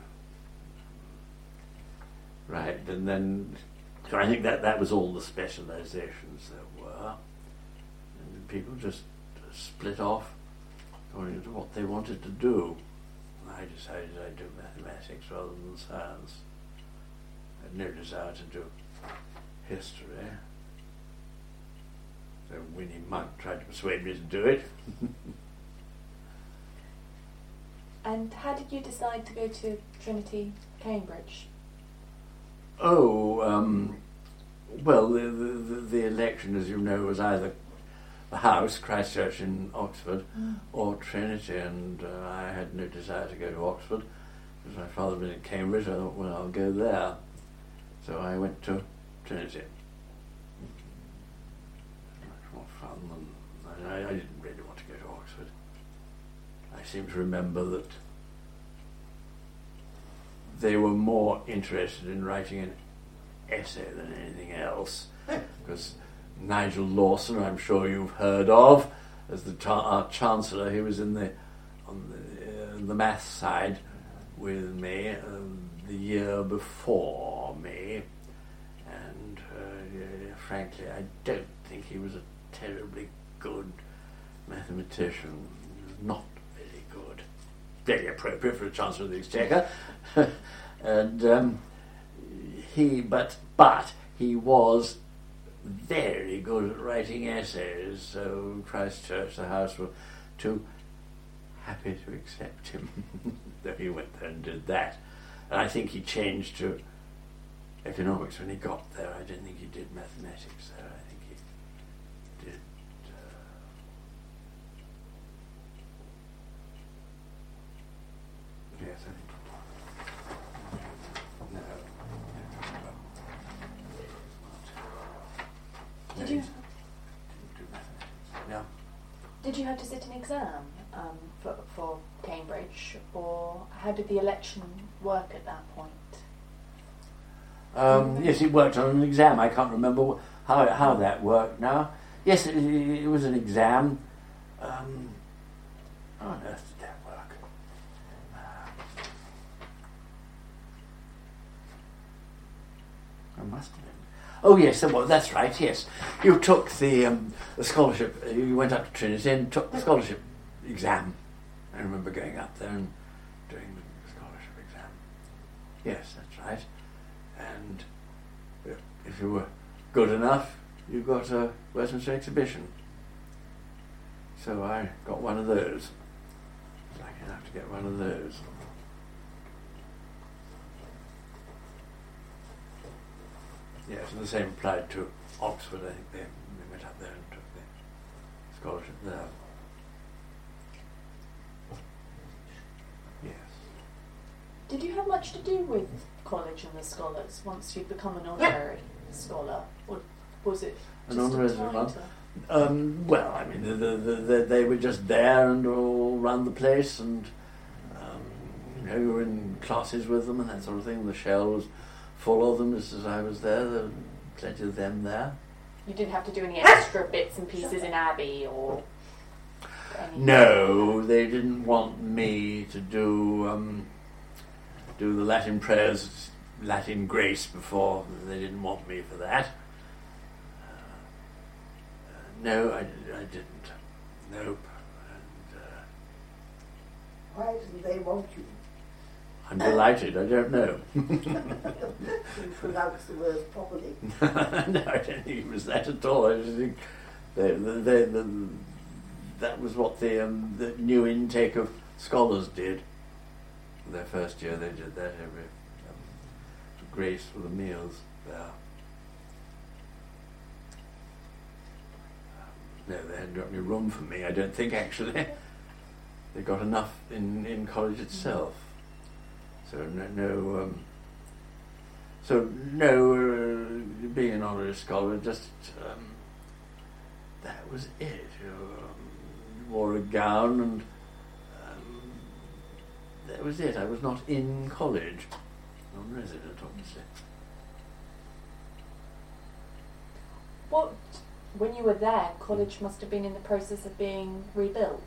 right, and then, so I think that was all the specialisations there were. And people just split off according to what they wanted to do. I decided I'd do mathematics rather than science. I had no desire to do history. So Winnie Monk tried to persuade me to do it. And how did you decide to go to Trinity, Cambridge? Oh, well, the election, as you know, was either the House, Christ Church in Oxford, or Trinity, and I had no desire to go to Oxford because my father had been in Cambridge. I thought, well, I'll go there. So I went to Trinity. Much more fun than I didn't really want to go to Oxford. I seem to remember that they were more interested in writing an essay than anything else, because Nigel Lawson, who I'm sure you've heard of, as our Chancellor, he was on the maths side with me the year before me, and frankly, I don't think he was a terribly good mathematician. Not very good. Very appropriate for a Chancellor of the Exchequer. And but he was very good at writing essays, so Christ Church, the House, were too happy to accept him. So he went there and did that. And I think he changed to economics when he got there. I don't think he did mathematics there. I think he did... yes, I think... Did you? No. Did you have to sit an exam for Cambridge, or how did the election work at that point? Yes, it worked on an exam. I can't remember how that worked now. Yes, it was an exam. How on earth did that work? I must have been. Oh yes, well, that's right. Yes, you took the scholarship. You went up to Trinity and took the scholarship exam. I remember going up there and doing the scholarship exam. Yes, that's right. And if you were good enough, you got a Westminster exhibition. So I got one of those. Lucky enough to get one of those. Yes, and the same applied to Oxford. I think they went up there and took the scholarship there. Yes. Did you have much to do with college and the scholars once you'd become an honorary scholar? Or was it just An honorary a time one? to... Well, I mean, they were just there and all round the place, and you were in classes with them and that sort of thing. The shell was full of them as I was there. There were plenty of them there. You didn't have to do any extra bits and pieces in Abbey or anything? No, they didn't want me to do the Latin prayers, Latin grace before. They didn't want me for that. No, I didn't. Nope. And, Why didn't they want you? I'm delighted. I don't know. You pronounce the words properly. No, I don't think it was that at all. I just think that was what the new intake of scholars did. Their first year, they did that every grace for the meals there. No, they hadn't got any room for me, I don't think, actually. They got enough in college itself. So being an honorary scholar, just that was it. You wore a gown, and that was it. I was not in college, non-resident, obviously. When you were there, college must have been in the process of being rebuilt.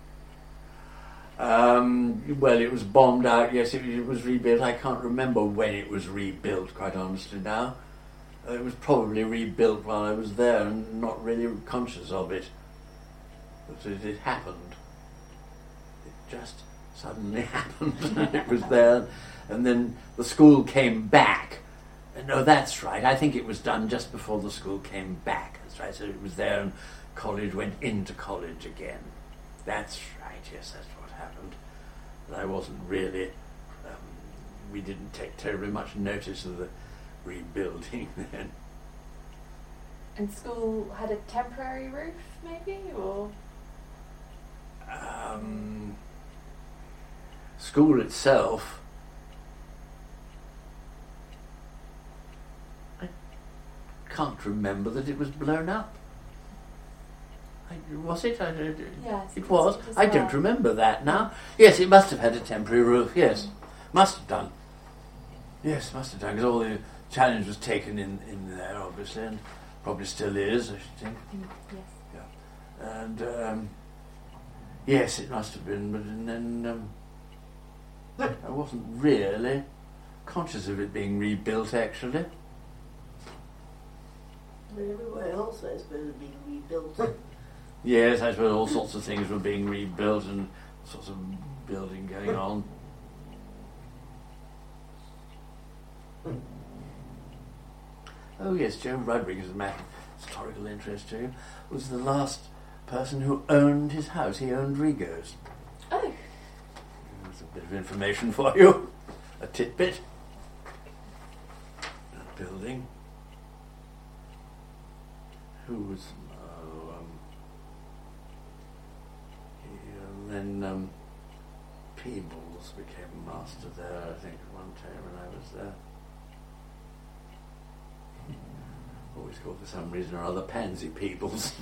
Well, it was bombed out. Yes, it was rebuilt. I can't remember when it was rebuilt, quite honestly now. It was probably rebuilt while I was there and not really conscious of it. But it happened. It just suddenly happened. It was there. And then the school came back. No, that's right. I think it was done just before the school came back. That's right. So it was there and college went into college again. That's right. Yes, that's what happened. But I wasn't really... we didn't take terribly much notice of the rebuilding then. And school had a temporary roof, maybe, or? School itself... I can't remember that it was blown up. Was it? Yes. It was. As I well. don't remember that now. Yes, it must have had a temporary roof, yes. Must have done. Yes, must have done, because all the challenge was taken in there, obviously, and probably still is, I should think. Yes. Yeah. And, yes, it must have been, but then I wasn't really conscious of it being rebuilt, actually. Everywhere else they're supposed to be rebuilt. Yes, I suppose all sorts of things were being rebuilt and all sorts of building going on. Oh yes, Joe Rudbrig, as a matter of historical interest to you, was the last person who owned his house. He owned Rigo's. Oh. That's a bit of information for you. A tidbit. That building. Who was... then Peebles became master there, I think, at one time when I was there. Always called for some reason or other Pansy Peebles.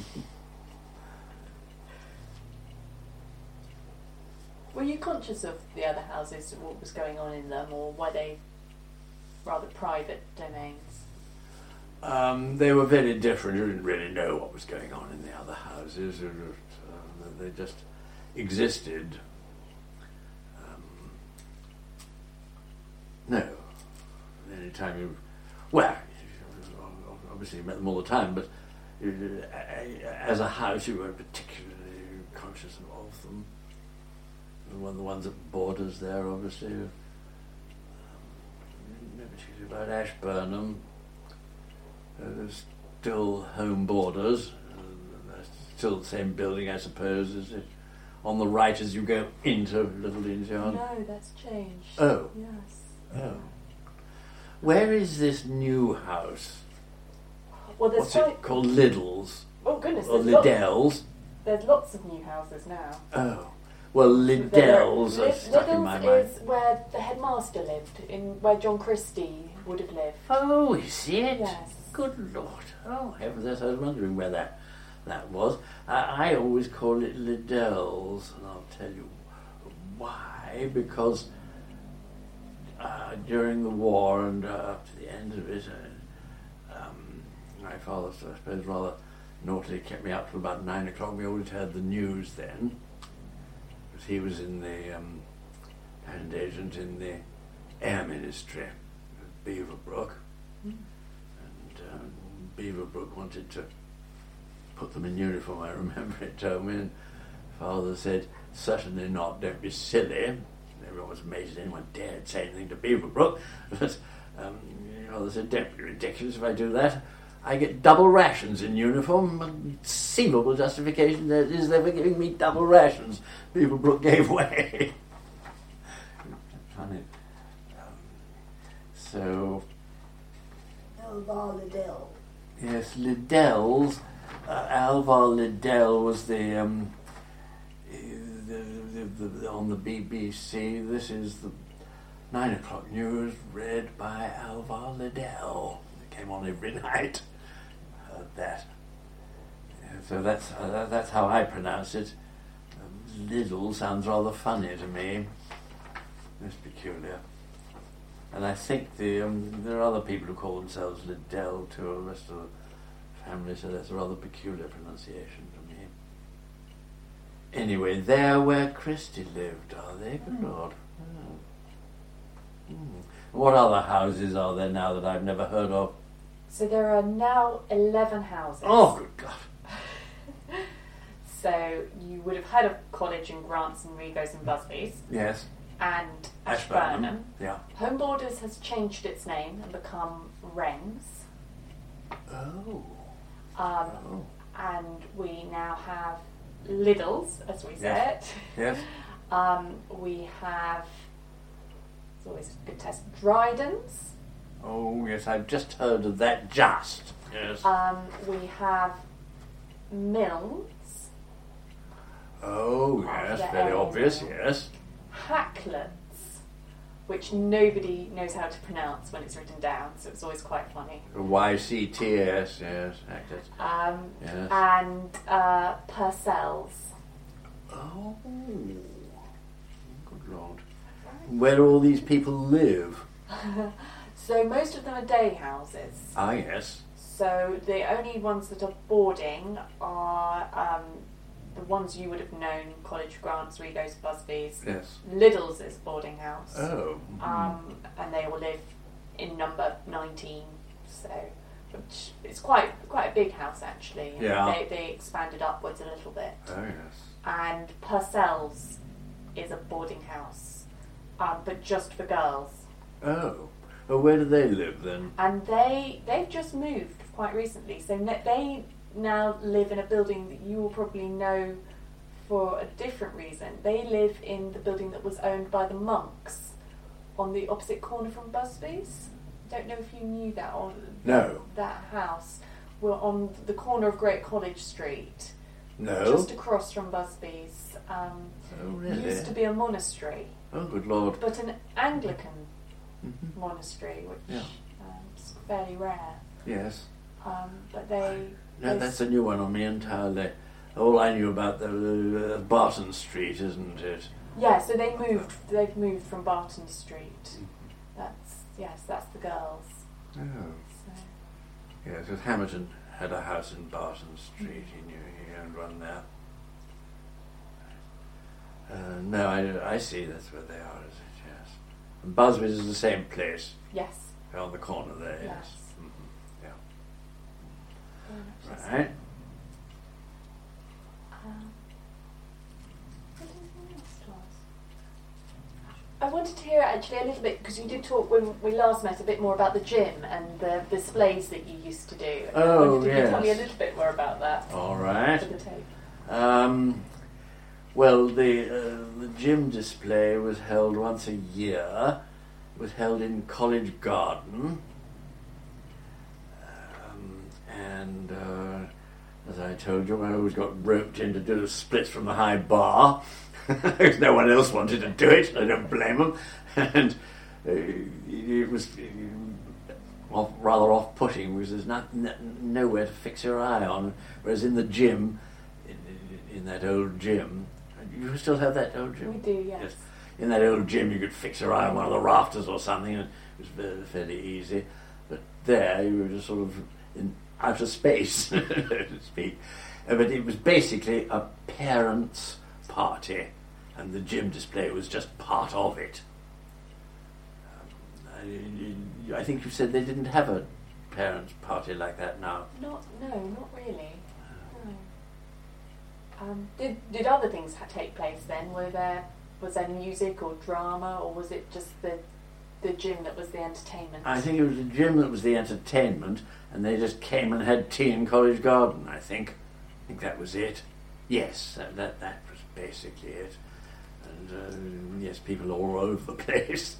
Were you conscious of the other houses, what was going on in them, or were they rather private domains? They were very different. You didn't really know what was going on in the other houses. They just existed. No. Any time you... Well, obviously you met them all the time, but as a house you weren't particularly conscious of them. One of the ones at Borders there, obviously. No particularly about Ashburnham. There's still Home Borders. Still the same building, I suppose, is it? On the right as you go into Little Dean's Yard. No, that's changed. Oh. Yes. Oh. Where is this new house? Well, there's What's it called? Liddell's? Oh goodness, Or there's Liddell's? there's lots of new houses now. Oh. Well, Liddell's are stuck in my mind. Liddell's is where the headmaster lived, where John Christie would have lived. Oh, is it? Yes. Good Lord. Oh, heavens, yes, I was wondering where that was. I always call it Liddell's, and I'll tell you why. Because during the war and up to the end of it, my father, I suppose, rather naughtily kept me up till about 9 o'clock. We always heard the news then, because he was in the patent agent in the Air Ministry at Beaverbrook. And Beaverbrook wanted to put them in uniform, I remember it told me, and Father said, certainly not, don't be silly. Everyone was amazed anyone dared say anything to Beaverbrook, but Father said, don't be ridiculous if I do that. I get double rations in uniform. Conceivable justification there is they were giving me double rations. Beaverbrook gave way. Funny. So... Alvar Liddell. Yes, Liddell's. Alvar Liddell was the on the BBC. This is the 9 o'clock news read by Alvar Liddell. It came on every night. Heard that. Yeah, so that's how I pronounce it. Liddell sounds rather funny to me. It's peculiar. And I think there are other people who call themselves Liddell too, the rest of the family, so that's a rather peculiar pronunciation to me. Anyway, they're where Christie lived, are they? Good Lord. Oh. What other houses are there now that I've never heard of? So there are now 11 houses. Oh, good God. So you would have heard of College and Grants and Regos and Busby's. Yes. And Ashburnham. Yeah. Home Borders has changed its name and become Wren's. Oh. And we now have Liddell's, as we say it. Yes. We have, it's always a good test, Dryden's. Oh, yes, I've just heard of that, just. Yes. We have Milnes. Oh, yes, very obvious, yes. Hackletts, which nobody knows how to pronounce when it's written down, so it's always quite funny. YCTS, yes, Hackletts. Yes. And Purcell's. Oh, good Lord. Where do all these people live? So most of them are day houses. Ah, yes. So the only ones that are boarding are the ones you would have known, College Grants, Regos, Busby's. Yes. Liddell's is boarding house. Oh. And they all live in number 19, so which is quite a big house actually. Yeah. They expanded upwards a little bit. Oh, yes. And Purcell's is a boarding house, but just for girls. Oh. Well, where do they live then? And they've just moved quite recently, so they now live in a building that you will probably know for a different reason. They live in the building that was owned by the monks on the opposite corner from Busby's. Don't know if you knew that. Or No. That house. We're on the corner of Great College Street. No. Just across from Busby's. Oh, really? Used to be a monastery. Oh, good Lord. But an Anglican monastery, which Yeah. is fairly rare. Yes. But they... No, that's a new one on me entirely. All I knew about the Barton Street, isn't it? Yeah, so they've moved from Barton Street. That's the girls. Oh. So. Yes, because Hamilton had a house in Barton Street. He knew he owned one there. No, I see that's where they are, is it? Yes. And Busby's is the same place. Yes. On the corner there, yes. Yes. Yeah. Right. I wanted to hear actually a little bit, because you did talk when we last met a bit more about the gym and the displays that you used to do. Oh, Could you tell me a yes. little bit more about that? All right. For the tape. Well, the gym display was held once a year. It was held in College Garden. As I told you, I always got roped in to do the splits from the high bar. because no one else wanted to do it. I don't blame them. And it was rather off-putting because there's nowhere to fix your eye on. Whereas in the gym, in that old gym, you still have that old gym? We do, yes. In that old gym, you could fix your eye on one of the rafters or something, and it was fairly easy. But there, you were just sort of in outer space, so to speak. But it was basically a parents' party, and the gym display was just part of it. I think you said they didn't have a parents' party like that now. Not really. No. Did other things take place then? Was there music or drama, or was it just the gym that was the entertainment? I think it was the gym that was the entertainment, and they just came and had tea in College Garden, I think. I think that was it. Yes, that was basically it. And yes, people all over the place.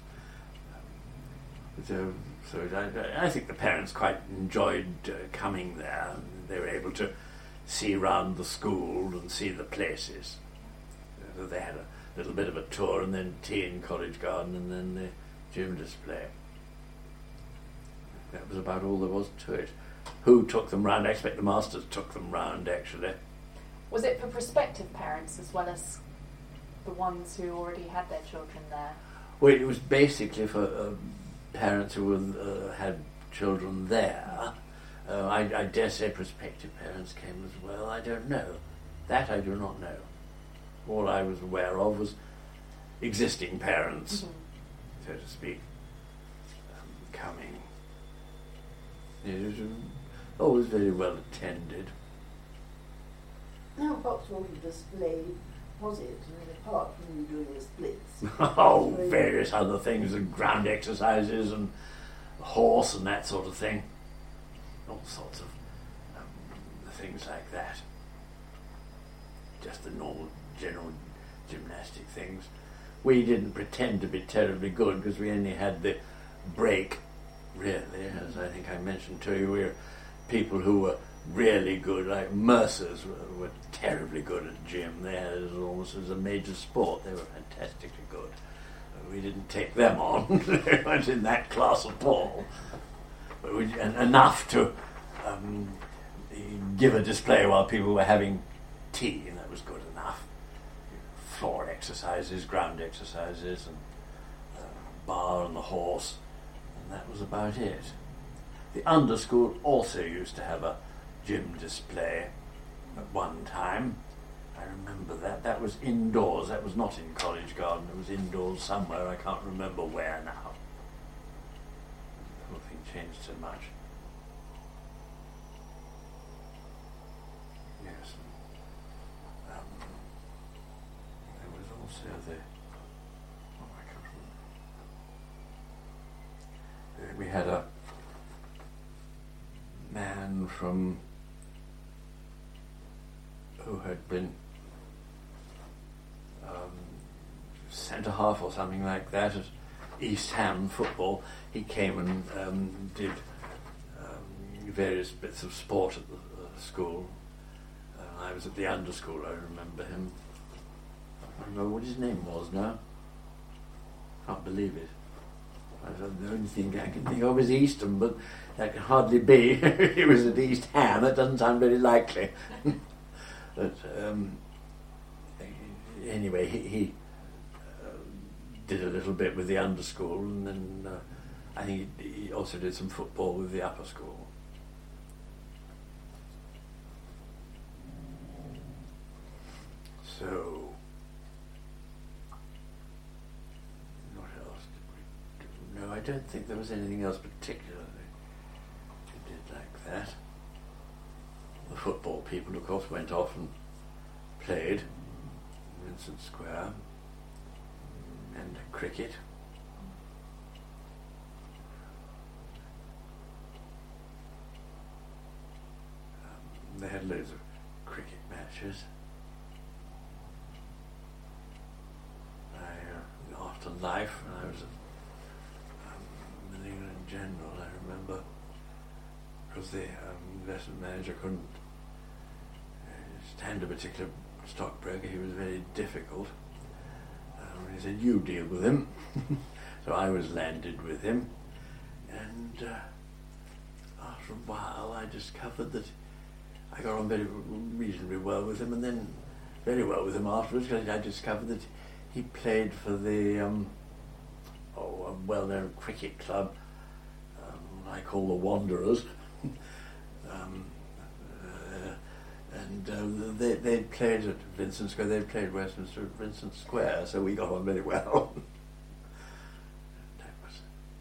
So I think the parents quite enjoyed coming there. They were able to see round the school and see the places. So they had a little bit of a tour, and then tea in College Garden, and then the gym display. That was about all there was to it. Who took them round? I expect the masters took them round, actually. Was it for prospective parents as well as the ones who already had their children there? Well, it was basically for parents who had children there. I dare say prospective parents came as well. I don't know. That I do not know. All I was aware of was existing parents, so to speak, coming. It was always very well attended. Now, what sort of display was it? I mean, apart from you doing the splits. Oh, various other things, and ground exercises and horse and that sort of thing. All sorts of things like that. Just the normal, general gymnastic things. We didn't pretend to be terribly good because we only had the break, really, as I think I mentioned to you. We were people who were really good, like Mercers were terribly good at gym. They had it almost as a major sport. They were fantastically good. We didn't take them on. They weren't in that class at all. But enough to give a display while people were having tea, and that was good enough. Floor exercises, ground exercises, and bar and the horse, and that was about it. The underschool also used to have a gym display at one time. I remember that. That was indoors. That was not in College Garden. It was indoors somewhere. I can't remember where now. The whole thing changed so much. Yes. There was also I can't remember. We had a man who had been centre half or something like that at East Ham football. He came and did various bits of sport at the school. I was at the underschool. I remember him. I don't know what his name was now. Can't believe it. The only thing I can think of is Eastham, but that can hardly be. It was at East Ham. That doesn't sound very likely. But anyway, he did a little bit with the underschool, and then I think he also did some football with the upper school. So, what else did we do? No, I don't think there was anything else particularly we did like that. The football people, of course, went off and played in Vincent Square, and cricket. They had loads of cricket matches. After life, when I was at New England General, I remember, because the investment manager couldn't stand a particular stockbroker. He was very difficult. He said, "You deal with him." So I was landed with him, and after a while I discovered that I got on very reasonably well with him, and then very well with him afterwards, because I discovered that he played for the a well-known cricket club I call the Wanderers. And they played at Vincent Square. They played Westminster at Vincent Square, so we got on very well. That was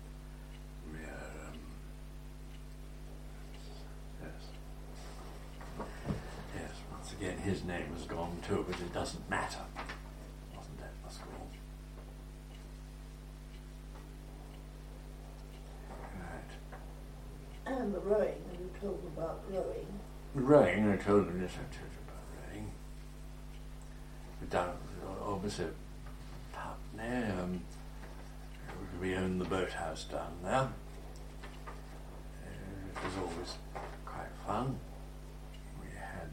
yes. Once again, his name has gone too, but it doesn't matter. Wasn't at the school. Right. And the rowing, and you told them about rowing. Rowing, I told them, yes, I told you about rowing. We're down opposite Putney. We owned the boathouse down there. It was always quite fun. We had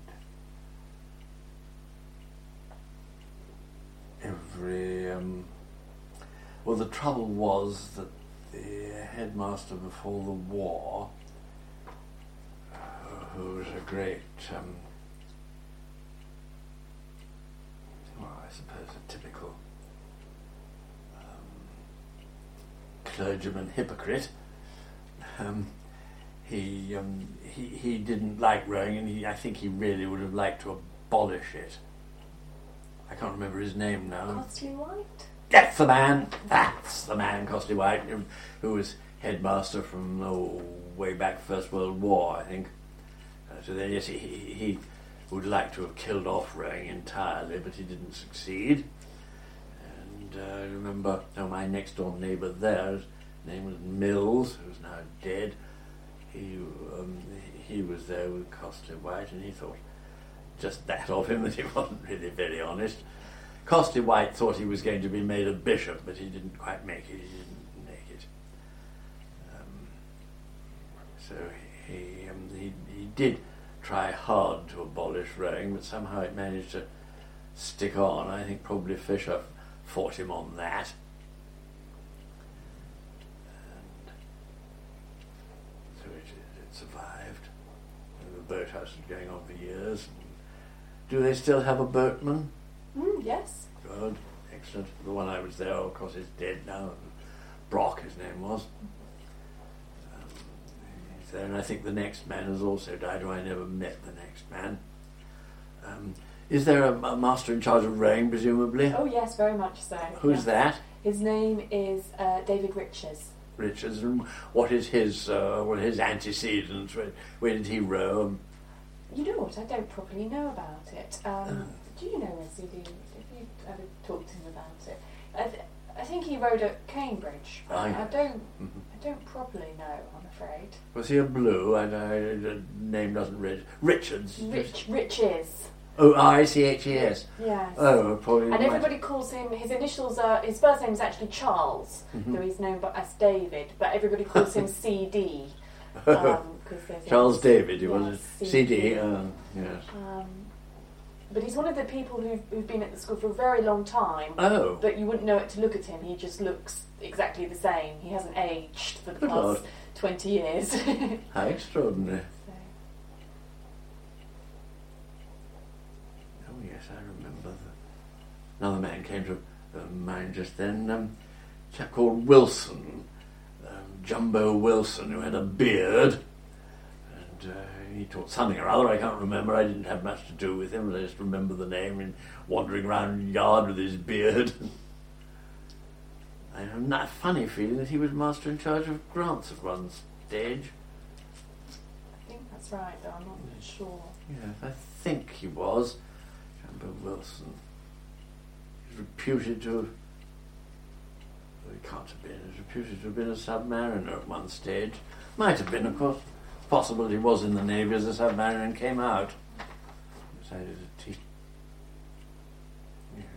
well, the trouble was that the headmaster before the war, who was a great, I suppose a typical clergyman hypocrite. He didn't like rowing, and I think he really would have liked to abolish it. I can't remember his name now. Costley White? That's the man, Costley White, who was headmaster from way back First World War, I think. So then, yes, he would like to have killed off rowing entirely, but he didn't succeed. And I remember my next door neighbour there, his name was Mills, who's now dead. He was there with Costley White, and he thought just that of him, that he wasn't really very honest. Costley White thought he was going to be made a bishop, but he didn't quite make it. He didn't make it. So he did try hard to abolish rowing, but somehow it managed to stick on. I think probably Fisher fought him on that. And so it survived. And the boathouse was going on for years. Do they still have a boatman? Yes. Good, excellent. The one I was there, of course, is dead now. Brock, his name was. He's there, and I think the next man has also died, or I never met the next man. Is there a master in charge of rowing, presumably? Oh yes, very much so. Who's that? His name is David Riches. Richards. And what is his antecedents? Where did he row? You know what? I don't properly know about it. Do you know SCD? If you ever talked to him about it, I think he rowed at Cambridge. But I don't properly know. I'm afraid. Was he a blue? The name doesn't read. Richards. Riches. Oh, R-I-C-H-E-S. Yes. Oh, probably. And everybody calls him. His initials are. His first name is actually Charles, though he's known as David. But everybody calls him CD. Charles David, he was CD. Yes. But he's one of the people who've been at the school for a very long time. Oh. But you wouldn't know it to look at him. He just looks exactly the same. He hasn't aged for the past 20 years. How extraordinary. So. Oh yes, I remember. Another man came to mind just then. A chap called Wilson. Jumbo Wilson, who had a beard. And he taught something or other, I can't remember. I didn't have much to do with him. I just remember the name and wandering around the yard with his beard. I have a funny feeling that he was master in charge of grants at one stage. I think that's right, though I'm not sure. Yes, I think he was. Jumbo Wilson. He's reputed to have... Well, he can't have been. He's reputed to have been a submariner at one stage. Might have been, of course. Possible he was in the Navy as a submariner and came out. Decided to teach. Yes.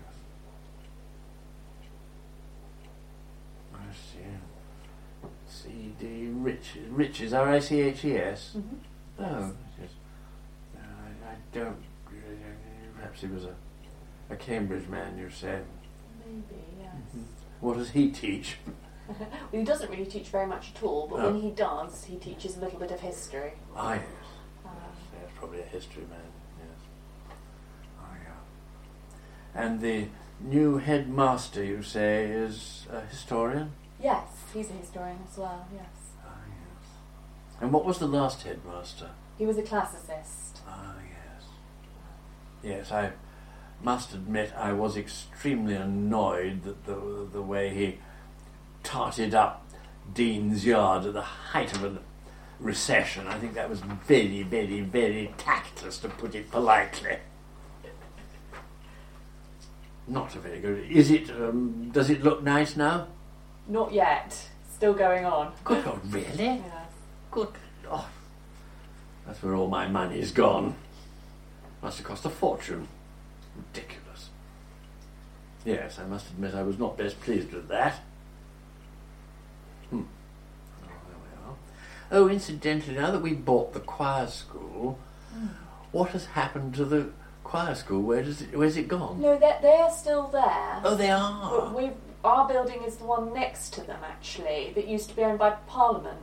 I see. C.D. Riches, R-I-C-H-E-S? Mm-hmm. Oh, yes. I don't... Perhaps he was a A Cambridge man, you said. Maybe, yes. What does he teach? Well, he doesn't really teach very much at all, but Oh. when he does, he teaches a little bit of history. Ah, yes. Um, Yes, probably a history man, yes. Oh, yeah. And the new headmaster, you say, is a historian? yes, he's a historian as well, yes. Ah, yes. And what was the last headmaster? He was a classicist. Ah, yes. Yes, I must admit I was extremely annoyed that the way he tarted up Dean's Yard at the height of a recession. I think that was very, very, very tactless, to put it politely. Not a very good... Is it... does it look nice now? Not yet. Still going on. Good God, really? Yes. Good... Oh, that's where all my money's gone. Must have cost a fortune. Ridiculous. Yes, I must admit I was not best pleased with that. Oh, there we are. Oh, incidentally, now that we bought the choir school, what has happened to the choir school? Where's it gone? No, they're still there. Oh, they are. But our building is the one next to them, actually, that used to be owned by Parliament.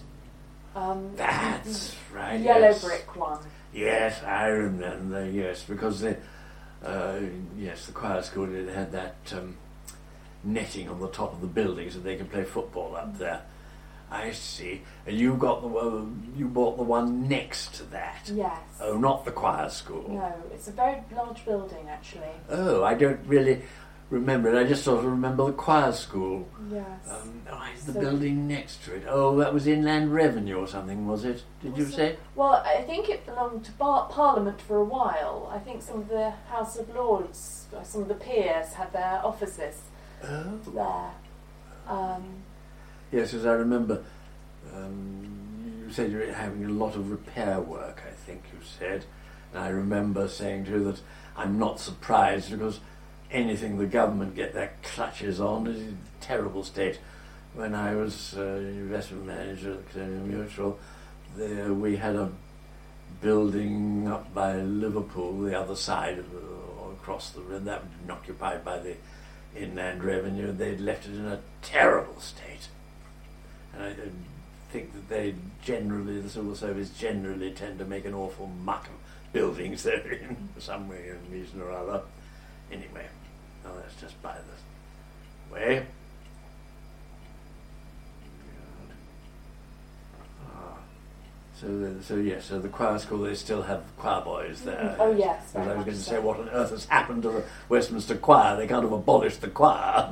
That's right. Yellow yes. brick one. Yes, I remember. Yes, because the choir school had that netting on the top of the building so they could play football up there. I see. And you bought the one next to that. Yes. Oh, not the choir school. No, it's a very large building, actually. Oh, I don't really remember it. I just sort of remember the choir school. Yes. The So- building next to it. Oh, that was Inland Revenue or something, was it? Did you Was it? say? Well, I think it belonged to Parliament for a while. I think some of the House of Lords, some of the peers had their offices Oh. there. Yes, as I remember, you said you were having a lot of repair work, I think you said. And I remember saying to you that I'm not surprised because anything the government get their clutches on is in a terrible state. When I was investment manager at Colonial Mutual, we had a building up by Liverpool, the other side of or across the river, that had been occupied by the Inland Revenue. They'd left it in a terrible state. And I think that the Civil Service generally tend to make an awful muck of buildings they're in for some reason or other. Anyway, that's just by the way. So the choir school, they still have choir boys there. Oh, yes, Because very I was much going to so. say, what on earth has happened to the Westminster Choir? They can't have abolished the choir.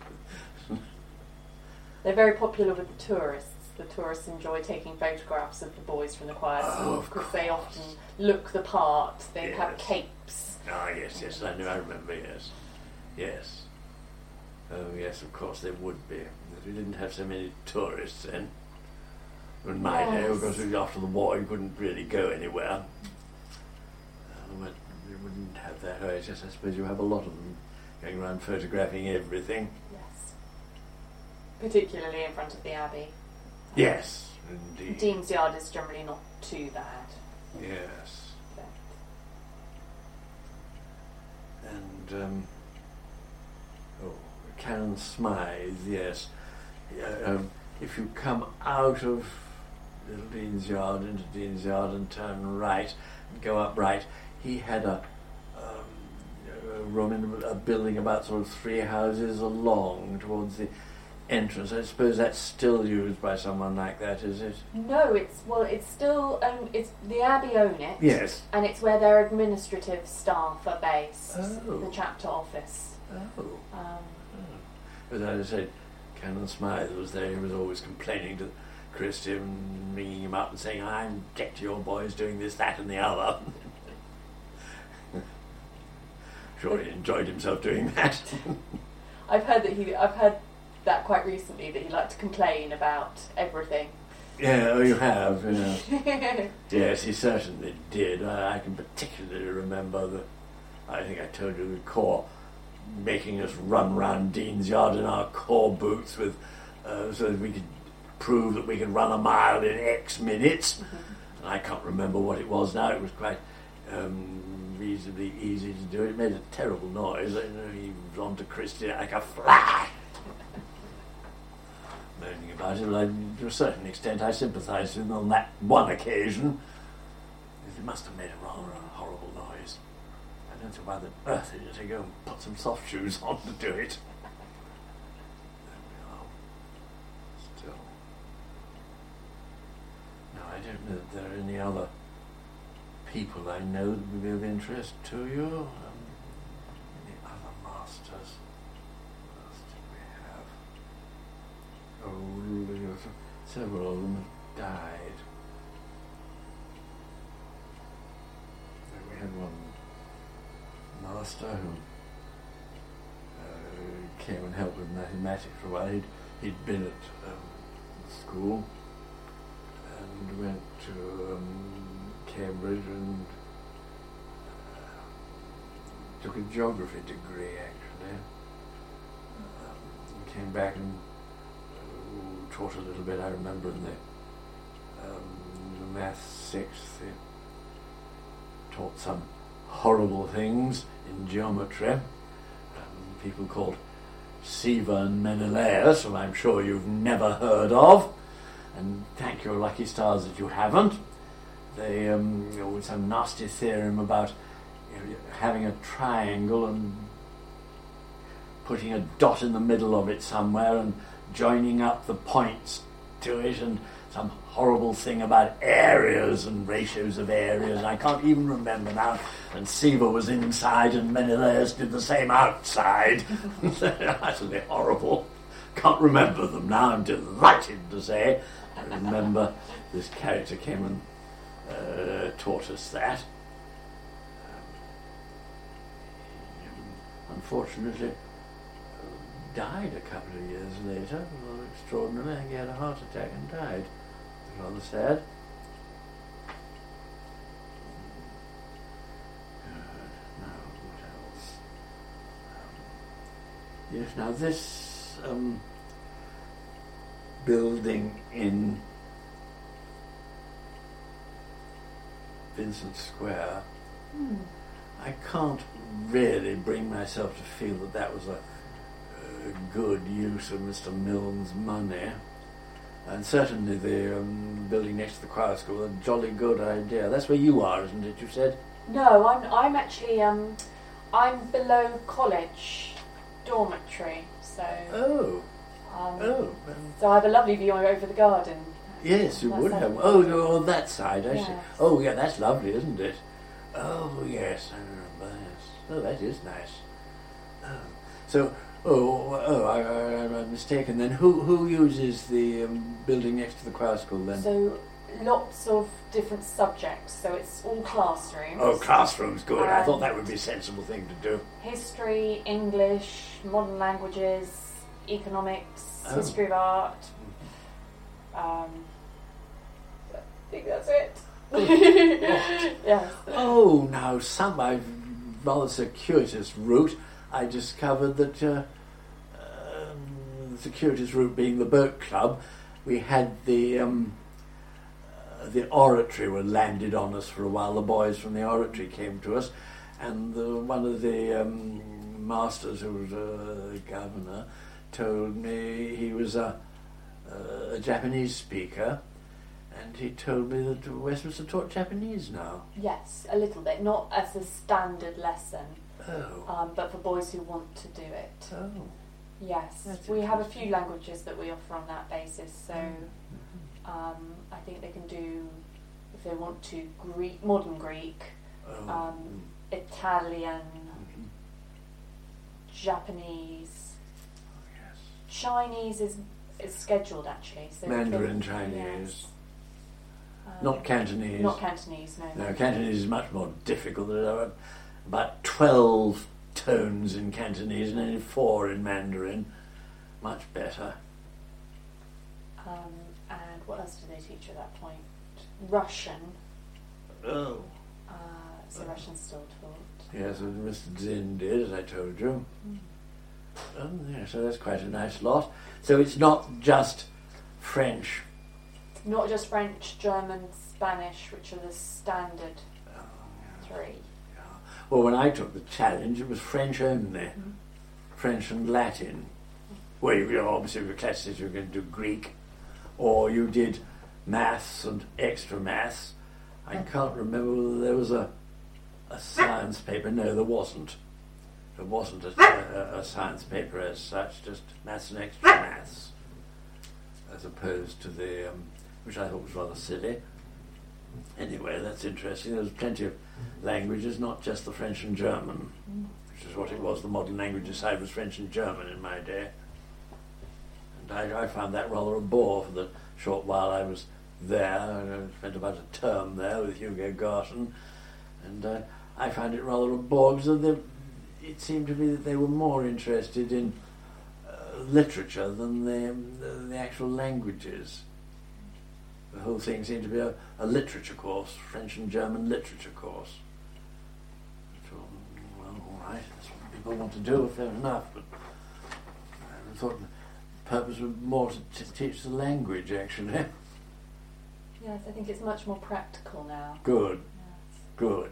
They're very popular with the tourists. The tourists enjoy taking photographs of the boys from the choir Oh, school of because they course. often look the part. They have Yes. capes. Ah, yes, I remember, yes. Yes. Oh, yes, of course there would be. We didn't have so many tourists then. In my day, Yes. because after the war, you couldn't really go anywhere. But you wouldn't have that. I suppose you have a lot of them going around photographing everything. Yes. Particularly in front of the Abbey. Yes, indeed. Dean's Yard is generally not too bad. Yes. But And, Karen Smythe, yes. If you come out of Little Dean's Yard into Dean's Yard and turn right and go up right, he had a room in a building about sort of 3 houses along towards the entrance. I suppose that's still used by someone like that, is it? no, it's still it's the Abbey own it. Yes. And it's where their administrative staff are based. Oh. The chapter office. Oh. Um, But as I said, Canon Smythe was there. He was always complaining to Christie and ringing him up and saying, "I object to your boys doing this, that, and the other." Sure, he enjoyed himself doing that. I've heard that quite recently, that he liked to complain about everything. Yeah, oh, you have. Yeah. Yes, he certainly did. I can particularly remember that. I think I told you the Corps making us run round Dean's Yard in our Corps boots with, so that we could prove that we could run a mile in X minutes. And I can't remember what it was now. It was quite reasonably easy to do. It made a terrible noise. He was on to Christie like a flash. Moaning about it, but to a certain extent I sympathised with him on that one occasion. It must have made a rather horrible noise. I don't know why the earth he did to go and put some soft shoes on to do it. There we are. Still. No, I don't know that there are any other people I know that would be of interest to you. Any other masters? What else did we have? Oh, several of them have died. We had one master who came and helped with mathematics for a while. He'd been at school and went to Cambridge and took a geography degree, actually. Came back and taught a little bit. I remember in the maths sixth, he taught some horrible things in geometry. People called Siva and Menelaus, whom I'm sure you've never heard of, and thank your lucky stars that you haven't. They with some nasty theorem about having a triangle and putting a dot in the middle of it somewhere and joining up the points to it, and some horrible thing about areas and ratios of areas. I can't even remember now. And Siva was inside and Menelaus did the same outside. Utterly horrible. Can't remember them now. I'm delighted to say I remember this character came and taught us that. Unfortunately, died a couple of years later. Well, extraordinarily, I think he had a heart attack and died. Rather sad. Now, what else? Yes, now this building in Vincent Square, I can't really bring myself to feel that that was a good use of Mr. Milne's money. And certainly the building next to the choir school, a jolly good idea. That's where you are, isn't it, you said? No, I'm actually, I'm below college dormitory, so... So I have a lovely view over the garden. Yes, you would have. Oh, on that side, I see. Oh, yeah, that's lovely, isn't it? Oh, yes, I remember, yes. Oh, that is nice. I'm mistaken then. Who uses the building next to the choir school then? So, lots of different subjects, so it's all classrooms. Oh, classrooms, good. I thought that would be a sensible thing to do. History, English, modern languages, economics, history of art. I think that's it. Yes. Oh, now by rather circuitous route, I discovered that the circuitous route being the boat club, we had the oratory were landed on us for a while. The boys from the oratory came to us, and one of the masters, who was a governor, told me he was a Japanese speaker, and he told me that Westminster taught Japanese now. Yes, a little bit, not as a standard lesson, Oh. but for boys who want to do it. Oh. Yes, That's we have a few languages that we offer on that basis, so I think they can do, if they want to, modern Greek, Italian, Japanese, Yes. Chinese is scheduled actually. So Mandarin Chinese. Yes. Not Cantonese. Not Cantonese, no. No, Cantonese is much more difficult. There are about 12 tones in Cantonese and only 4 in Mandarin. Much better. And what else do they teach at that point? Russian. Oh. So Russian's still taught. Yes, as Mr. Zinn did, as I told you. Yeah, so that's quite a nice lot. So it's not just French. Not just French, German, Spanish, which are the standard 3. Yeah. Well, when I took the challenge, it was French only. French and Latin. Well, obviously with classes you were going to do Greek, or you did maths and extra maths. I can't remember whether there was a science paper. No, there wasn't. There wasn't a science paper as such, just maths and extra maths, as opposed to the, which I thought was rather silly. Anyway, that's interesting. There was plenty of languages, not just the French and German, which is what it was. The modern languages side was French and German in my day. And I found that rather a bore for the short while I was there. I spent about a term there with Hugo Garten, and I found it rather a bore because it seemed to me that they were more interested in literature than the actual languages. The whole thing seemed to be a literature course, French and German literature course. I thought, well, all right, that's what people want to do, fair enough, but I thought the purpose was more to teach the language, actually. Yes, I think it's much more practical now. Good, Yes. good.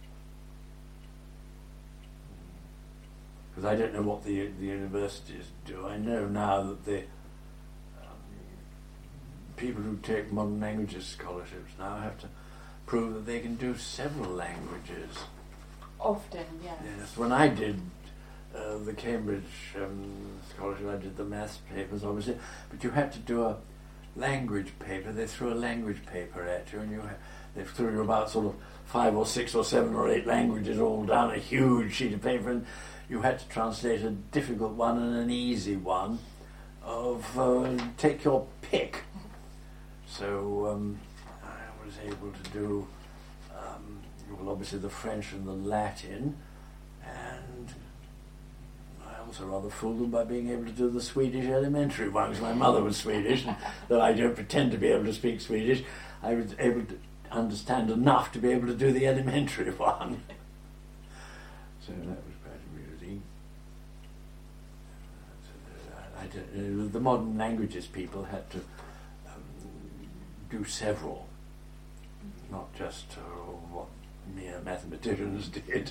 Because I don't know what the universities do. I know now that the people who take modern languages scholarships now have to prove that they can do several languages. Often, yes. Yes, when I did the Cambridge scholarship, I did the maths papers, obviously, but you had to do a language paper. They threw a language paper at you, and they threw you about sort of 5 or 6 or 7 or 8 languages all down a huge sheet of paper, and you had to translate a difficult one and an easy one of take your pick. So I was able to do, well, obviously the French and the Latin, and I also rather fooled them by being able to do the Swedish elementary one, because my mother was Swedish, and though I don't pretend to be able to speak Swedish, I was able to understand enough to be able to do the elementary one. So that was quite amusing. The modern languages people had to do several, not just what mere mathematicians did.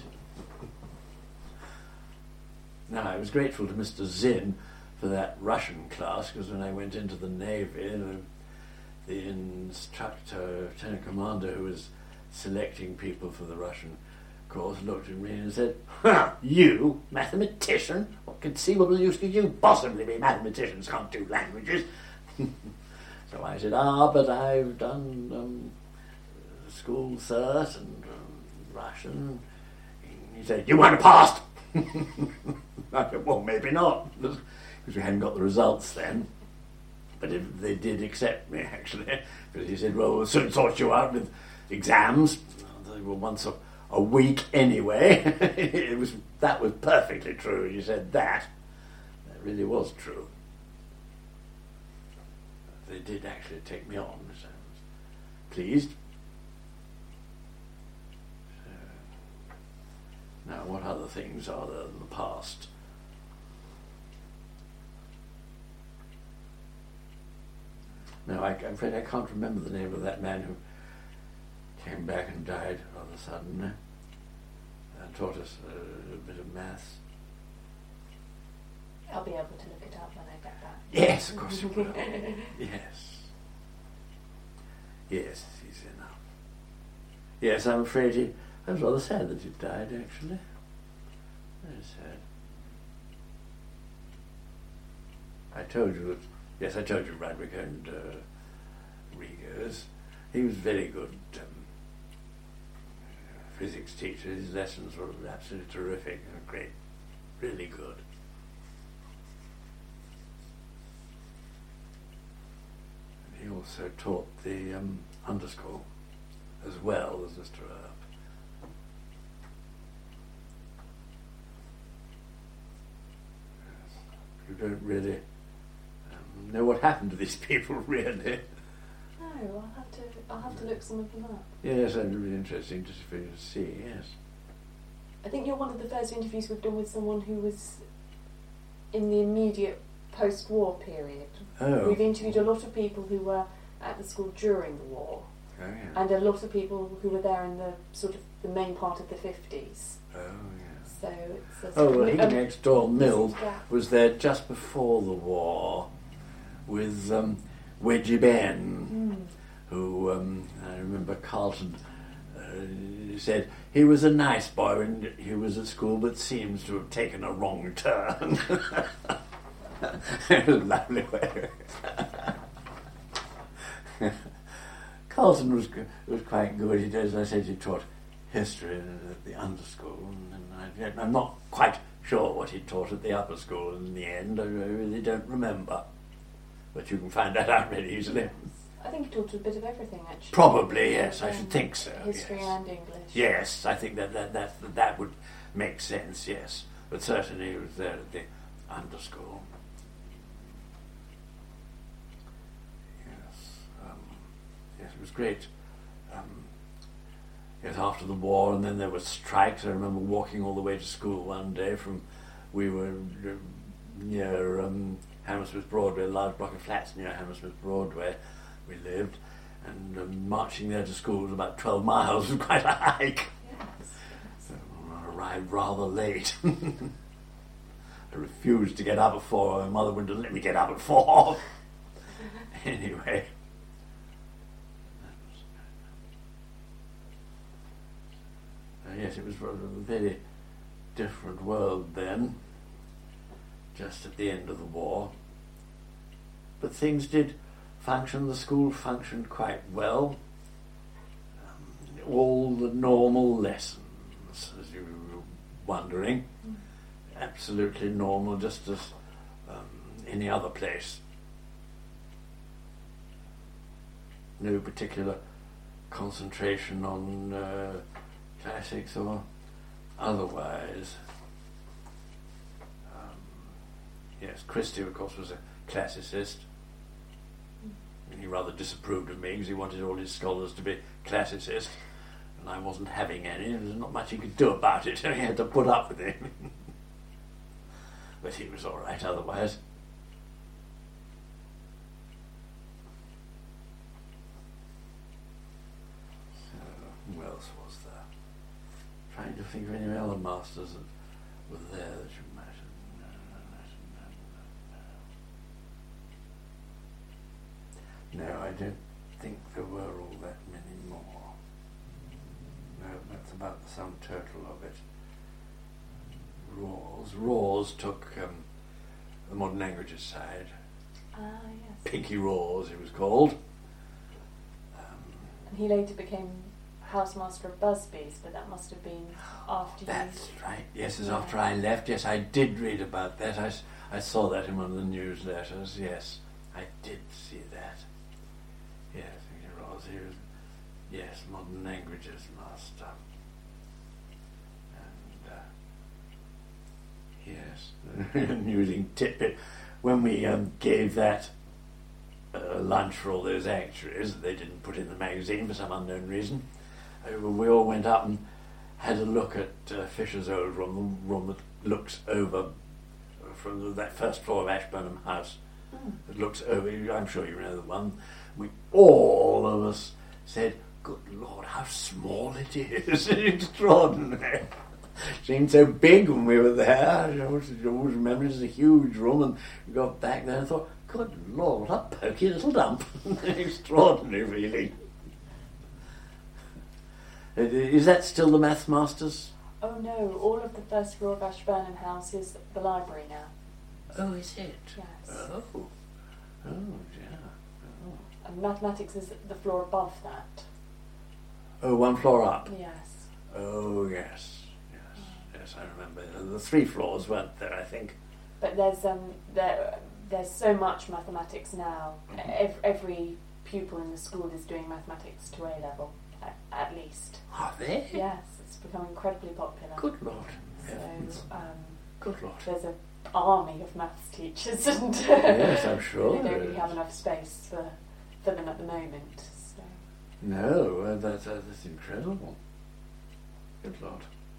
Now, I was grateful to Mr. Zinn for that Russian class, because when I went into the Navy, the instructor, Lieutenant Commander, who was selecting people for the Russian course, looked at me and said, "You, mathematician? What conceivable use could you possibly be? Mathematicians can't do languages." So I said, but I've done school cert and Russian. He said, "You won't have passed." I said, "Well, maybe not," because we hadn't got the results then. But they did accept me, actually, because he said, "Well, we'll soon sort you out with exams." They were once a week anyway. That was perfectly true. You said that. That really was true. They did actually take me on, so I was pleased. So, now, what other things are there in the past? No, I'm afraid I can't remember the name of that man who came back and died rather suddenly and taught us a bit of maths. I'll be able to look it up when I get back. Yes, of course you will. Yes. Yes, he's enough. Yes, I'm afraid I was rather sad that he died, actually. Very sad. I told you Radwick and Regos. He was very good physics teacher. His lessons were absolutely terrific and great, really good. He also taught the underschool as well as Mr. Earp. You don't really know what happened to these people, really. No, I'll have to look some of them up. Yes, that would be interesting just for you to see, yes. I think you're one of the first interviews we've done with someone who was in the immediate post-war period. Oh. We've interviewed a lot of people who were at the school during the war. Oh, yeah. and a lot of people who were there in the sort of the main part of the 50s. Oh, yeah. So it's a Oh, sort well, of, he next door, Mill, gap. was there just before the war with Wedgie Ben, who I remember Carlton said he was a nice boy when he was at school, but seems to have taken a wrong turn. Lovely way. Carlton was quite good. He does, as I said, he taught history at the under school, and I'm not quite sure what he taught at the upper school in the end. I really don't remember, but you can find that out really easily. I think he taught a bit of everything, actually. Probably, yes, I should think so. History yes. and English. Yes, I think that would make sense, yes. But certainly he was there at the under school. Yes, it was great. Yes, after the war, and then there were strikes. I remember walking all the way to school one day we were near Hammersmith Broadway, a large block of flats near Hammersmith Broadway we lived, and marching there to school was about 12 miles. It was quite a hike. Yes. So I arrived rather late. I refused to get up at 4. My mother wouldn't let me get up at 4. Anyway. Yes, it was a very different world then, just at the end of the war. But things did function, the school functioned quite well. All the normal lessons, as you were wondering, absolutely normal, just as any other place. No particular concentration on classics or otherwise. Yes, Christie, of course, was a classicist. And he rather disapproved of me because he wanted all his scholars to be classicists, and I wasn't having any. There's not much he could do about it. He had to put up with him. But he was all right otherwise. So, who else was there? Trying to think of any other masters that were there that you might have. No, I don't think there were all that many more. No, that's about the sum total of it. Rawls took the modern languages side. Ah, yes. Pinky Rawls, he was called. And he later became housemaster of Busby's, but that must have been after That's right. Yes, it's after I left. Yes, I did read about that. I saw that in one of the newsletters. Yes, I did see that. Yes, he was, yes, modern languages master. And yes, amusing tidbit. When we gave that lunch for all those actuaries, they didn't put in the magazine for some unknown reason. We all went up and had a look at Fisher's old room, the room that looks over from that first floor of Ashburnham House. It looks over, I'm sure you know the one. We all of us said, "Good Lord, how small it is!" Extraordinary. It seemed so big when we were there. I always remember it was a huge room, and we got back there and thought, "Good Lord, what a poky little dump!" Extraordinary, really. Is that still the Maths Masters? Oh no, all of the first floor of Ashburnham House is the library now. Oh, is it? Yes. Oh, yeah. Oh. And mathematics is the floor above that. Oh, one floor up. Yes. Oh, yes. Yes, I remember. The 3 floors weren't there, I think. But there's so much mathematics now. Every pupil in the school is doing mathematics to A level, at least. Are they? Yes, it's become incredibly popular. Good Lord. So Good Lord. there's an army of maths teachers, and Yes, I'm sure. they don't really have enough space for them at the moment. So. No, that's incredible. Good Lord.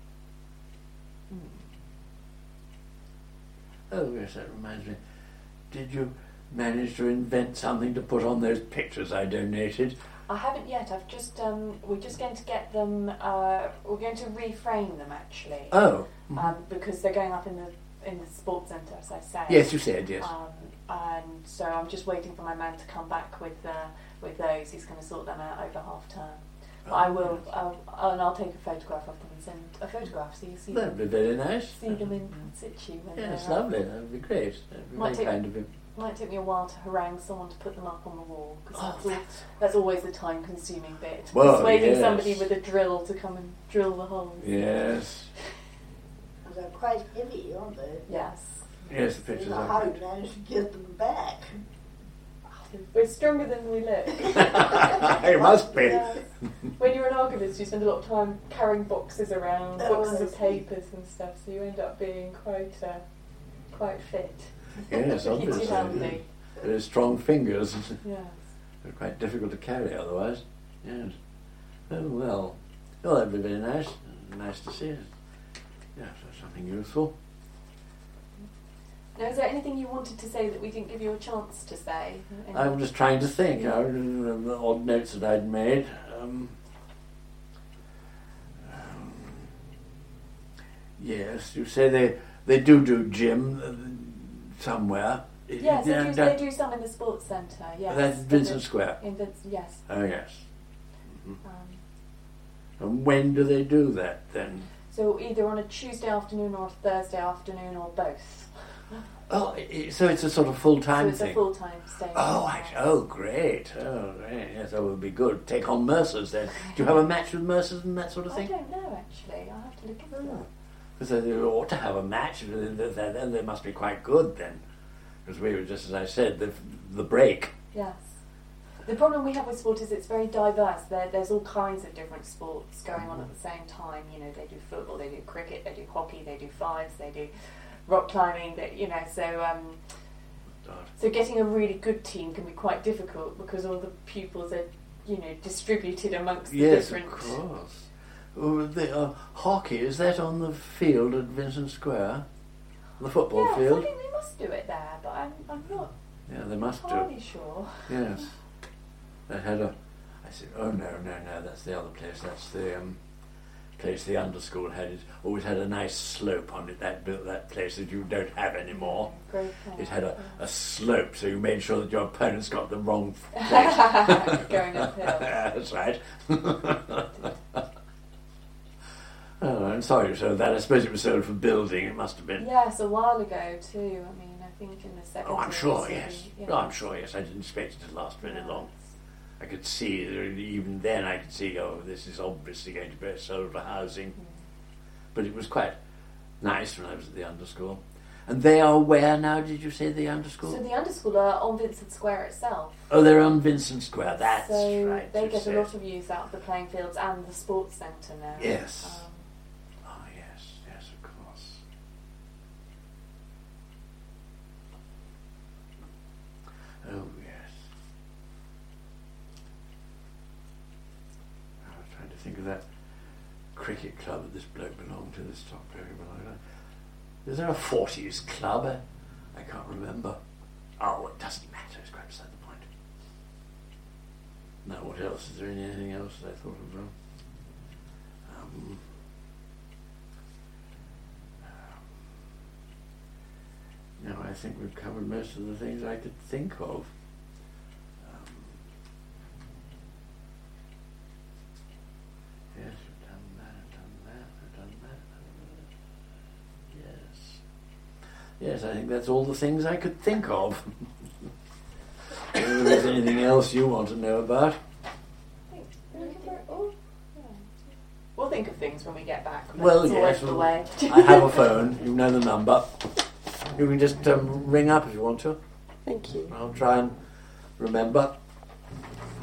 Oh, yes, that reminds me. Did you manage to invent something to put on those pictures I donated I haven't yet. I've just we're just going to get them. We're going to reframe them actually. Oh. Because they're going up in the sports centre, as I say. Yes, you said, yes. And so I'm just waiting for my man to come back with those. He's going to sort them out over half term. But I will, and I'll take a photograph of them and send a photograph so you see That'd them. be very nice. See them in situ. Yeah, it's lovely. That'd be great. That'd be very kind of him. Might take me a while to harangue someone to put them up on the wall because that's always the time-consuming bit. Well, persuading somebody with a drill to come and drill the holes. Yes. They're quite heavy, aren't they? Yes. Yes, the I pictures don't know are how good. you managed to get them back. We're stronger than we look. It must be. Yes. When you're an archivist, you spend a lot of time carrying boxes around, boxes of papers and stuff, so you end up being quite fit. Yes, Keeps you obviously. healthy. Very strong fingers. Yes. They're quite difficult to carry otherwise. Yes. Oh, well. Oh, that'd be very nice. Nice to see it. Yeah, so something useful. Now, is there anything you wanted to say that we didn't give you a chance to say? I'm just trying to think. The odd notes that I'd made. Yes, you say they do gym somewhere. Yes, they do some in the sports centre. Yes, That's Vincent Square. Yes. Oh yes. And when do they do that then? So either on a Tuesday afternoon or a Thursday afternoon or both. Oh, so it's a sort of full-time thing. thing. It's a full-time station. Oh, great. Oh, great. Yes, that would be good. Take on Mercers then. Do you have a match with Mercers and that sort of thing? I don't know, actually. I'll have to look into that. Because they ought to have a match. Then they must be quite good then. Because we were, just as I said, the break. Yes. The problem we have with sport is it's very diverse. There's all kinds of different sports going on at the same time. You know, they do football, they do cricket, they do hockey, they do fives, they do rock climbing. So getting a really good team can be quite difficult because all the pupils are, distributed amongst the different. Yes, of course. The hockey, is that on the field at Vincent Square? The football field? I think they must do it there, but I'm not Yeah, they must do. entirely sure. Yes. They had I said, oh no, that's the other place. That's the place the underschool had. It always had a nice slope on it, that place that you don't have anymore. Great. It had a slope, so you made sure that your opponents got the wrong place. Going uphill. That's right. Oh, I'm sorry you sold that. I suppose it was sold for building. It must have been. Yes, a while ago too. I mean, I think in the 70s. Oh, I'm sure, yes. Oh, I'm sure, yes. I didn't expect it to last very long. I could see, even then I could see, this is obviously going to be sold for housing. But it was quite nice when I was at the underschool. And they are where now, did you say, the underschool? So the underschool are on Vincent Square itself. Oh, they're on Vincent Square, that's so right. They get a lot of use out of the playing fields and the sports centre now. Yes. Yes, of course. Oh, yes. I was trying to think of that cricket club that this bloke belonged to, this top bloke belonged to. Is there a 40s club? I can't remember. Oh, it doesn't matter, it's quite beside the point. Now, what else? Is there anything else that I thought of? No, I think we've covered most of the things I could think of. Yes, we've done that. Yes, I think that's all the things I could think of. If there's anything else you want to know about? We'll think of things when we get back. Well, it's yes, the way. I have a phone. You know the number. You can just ring up if you want to. Thank you. I'll try and remember.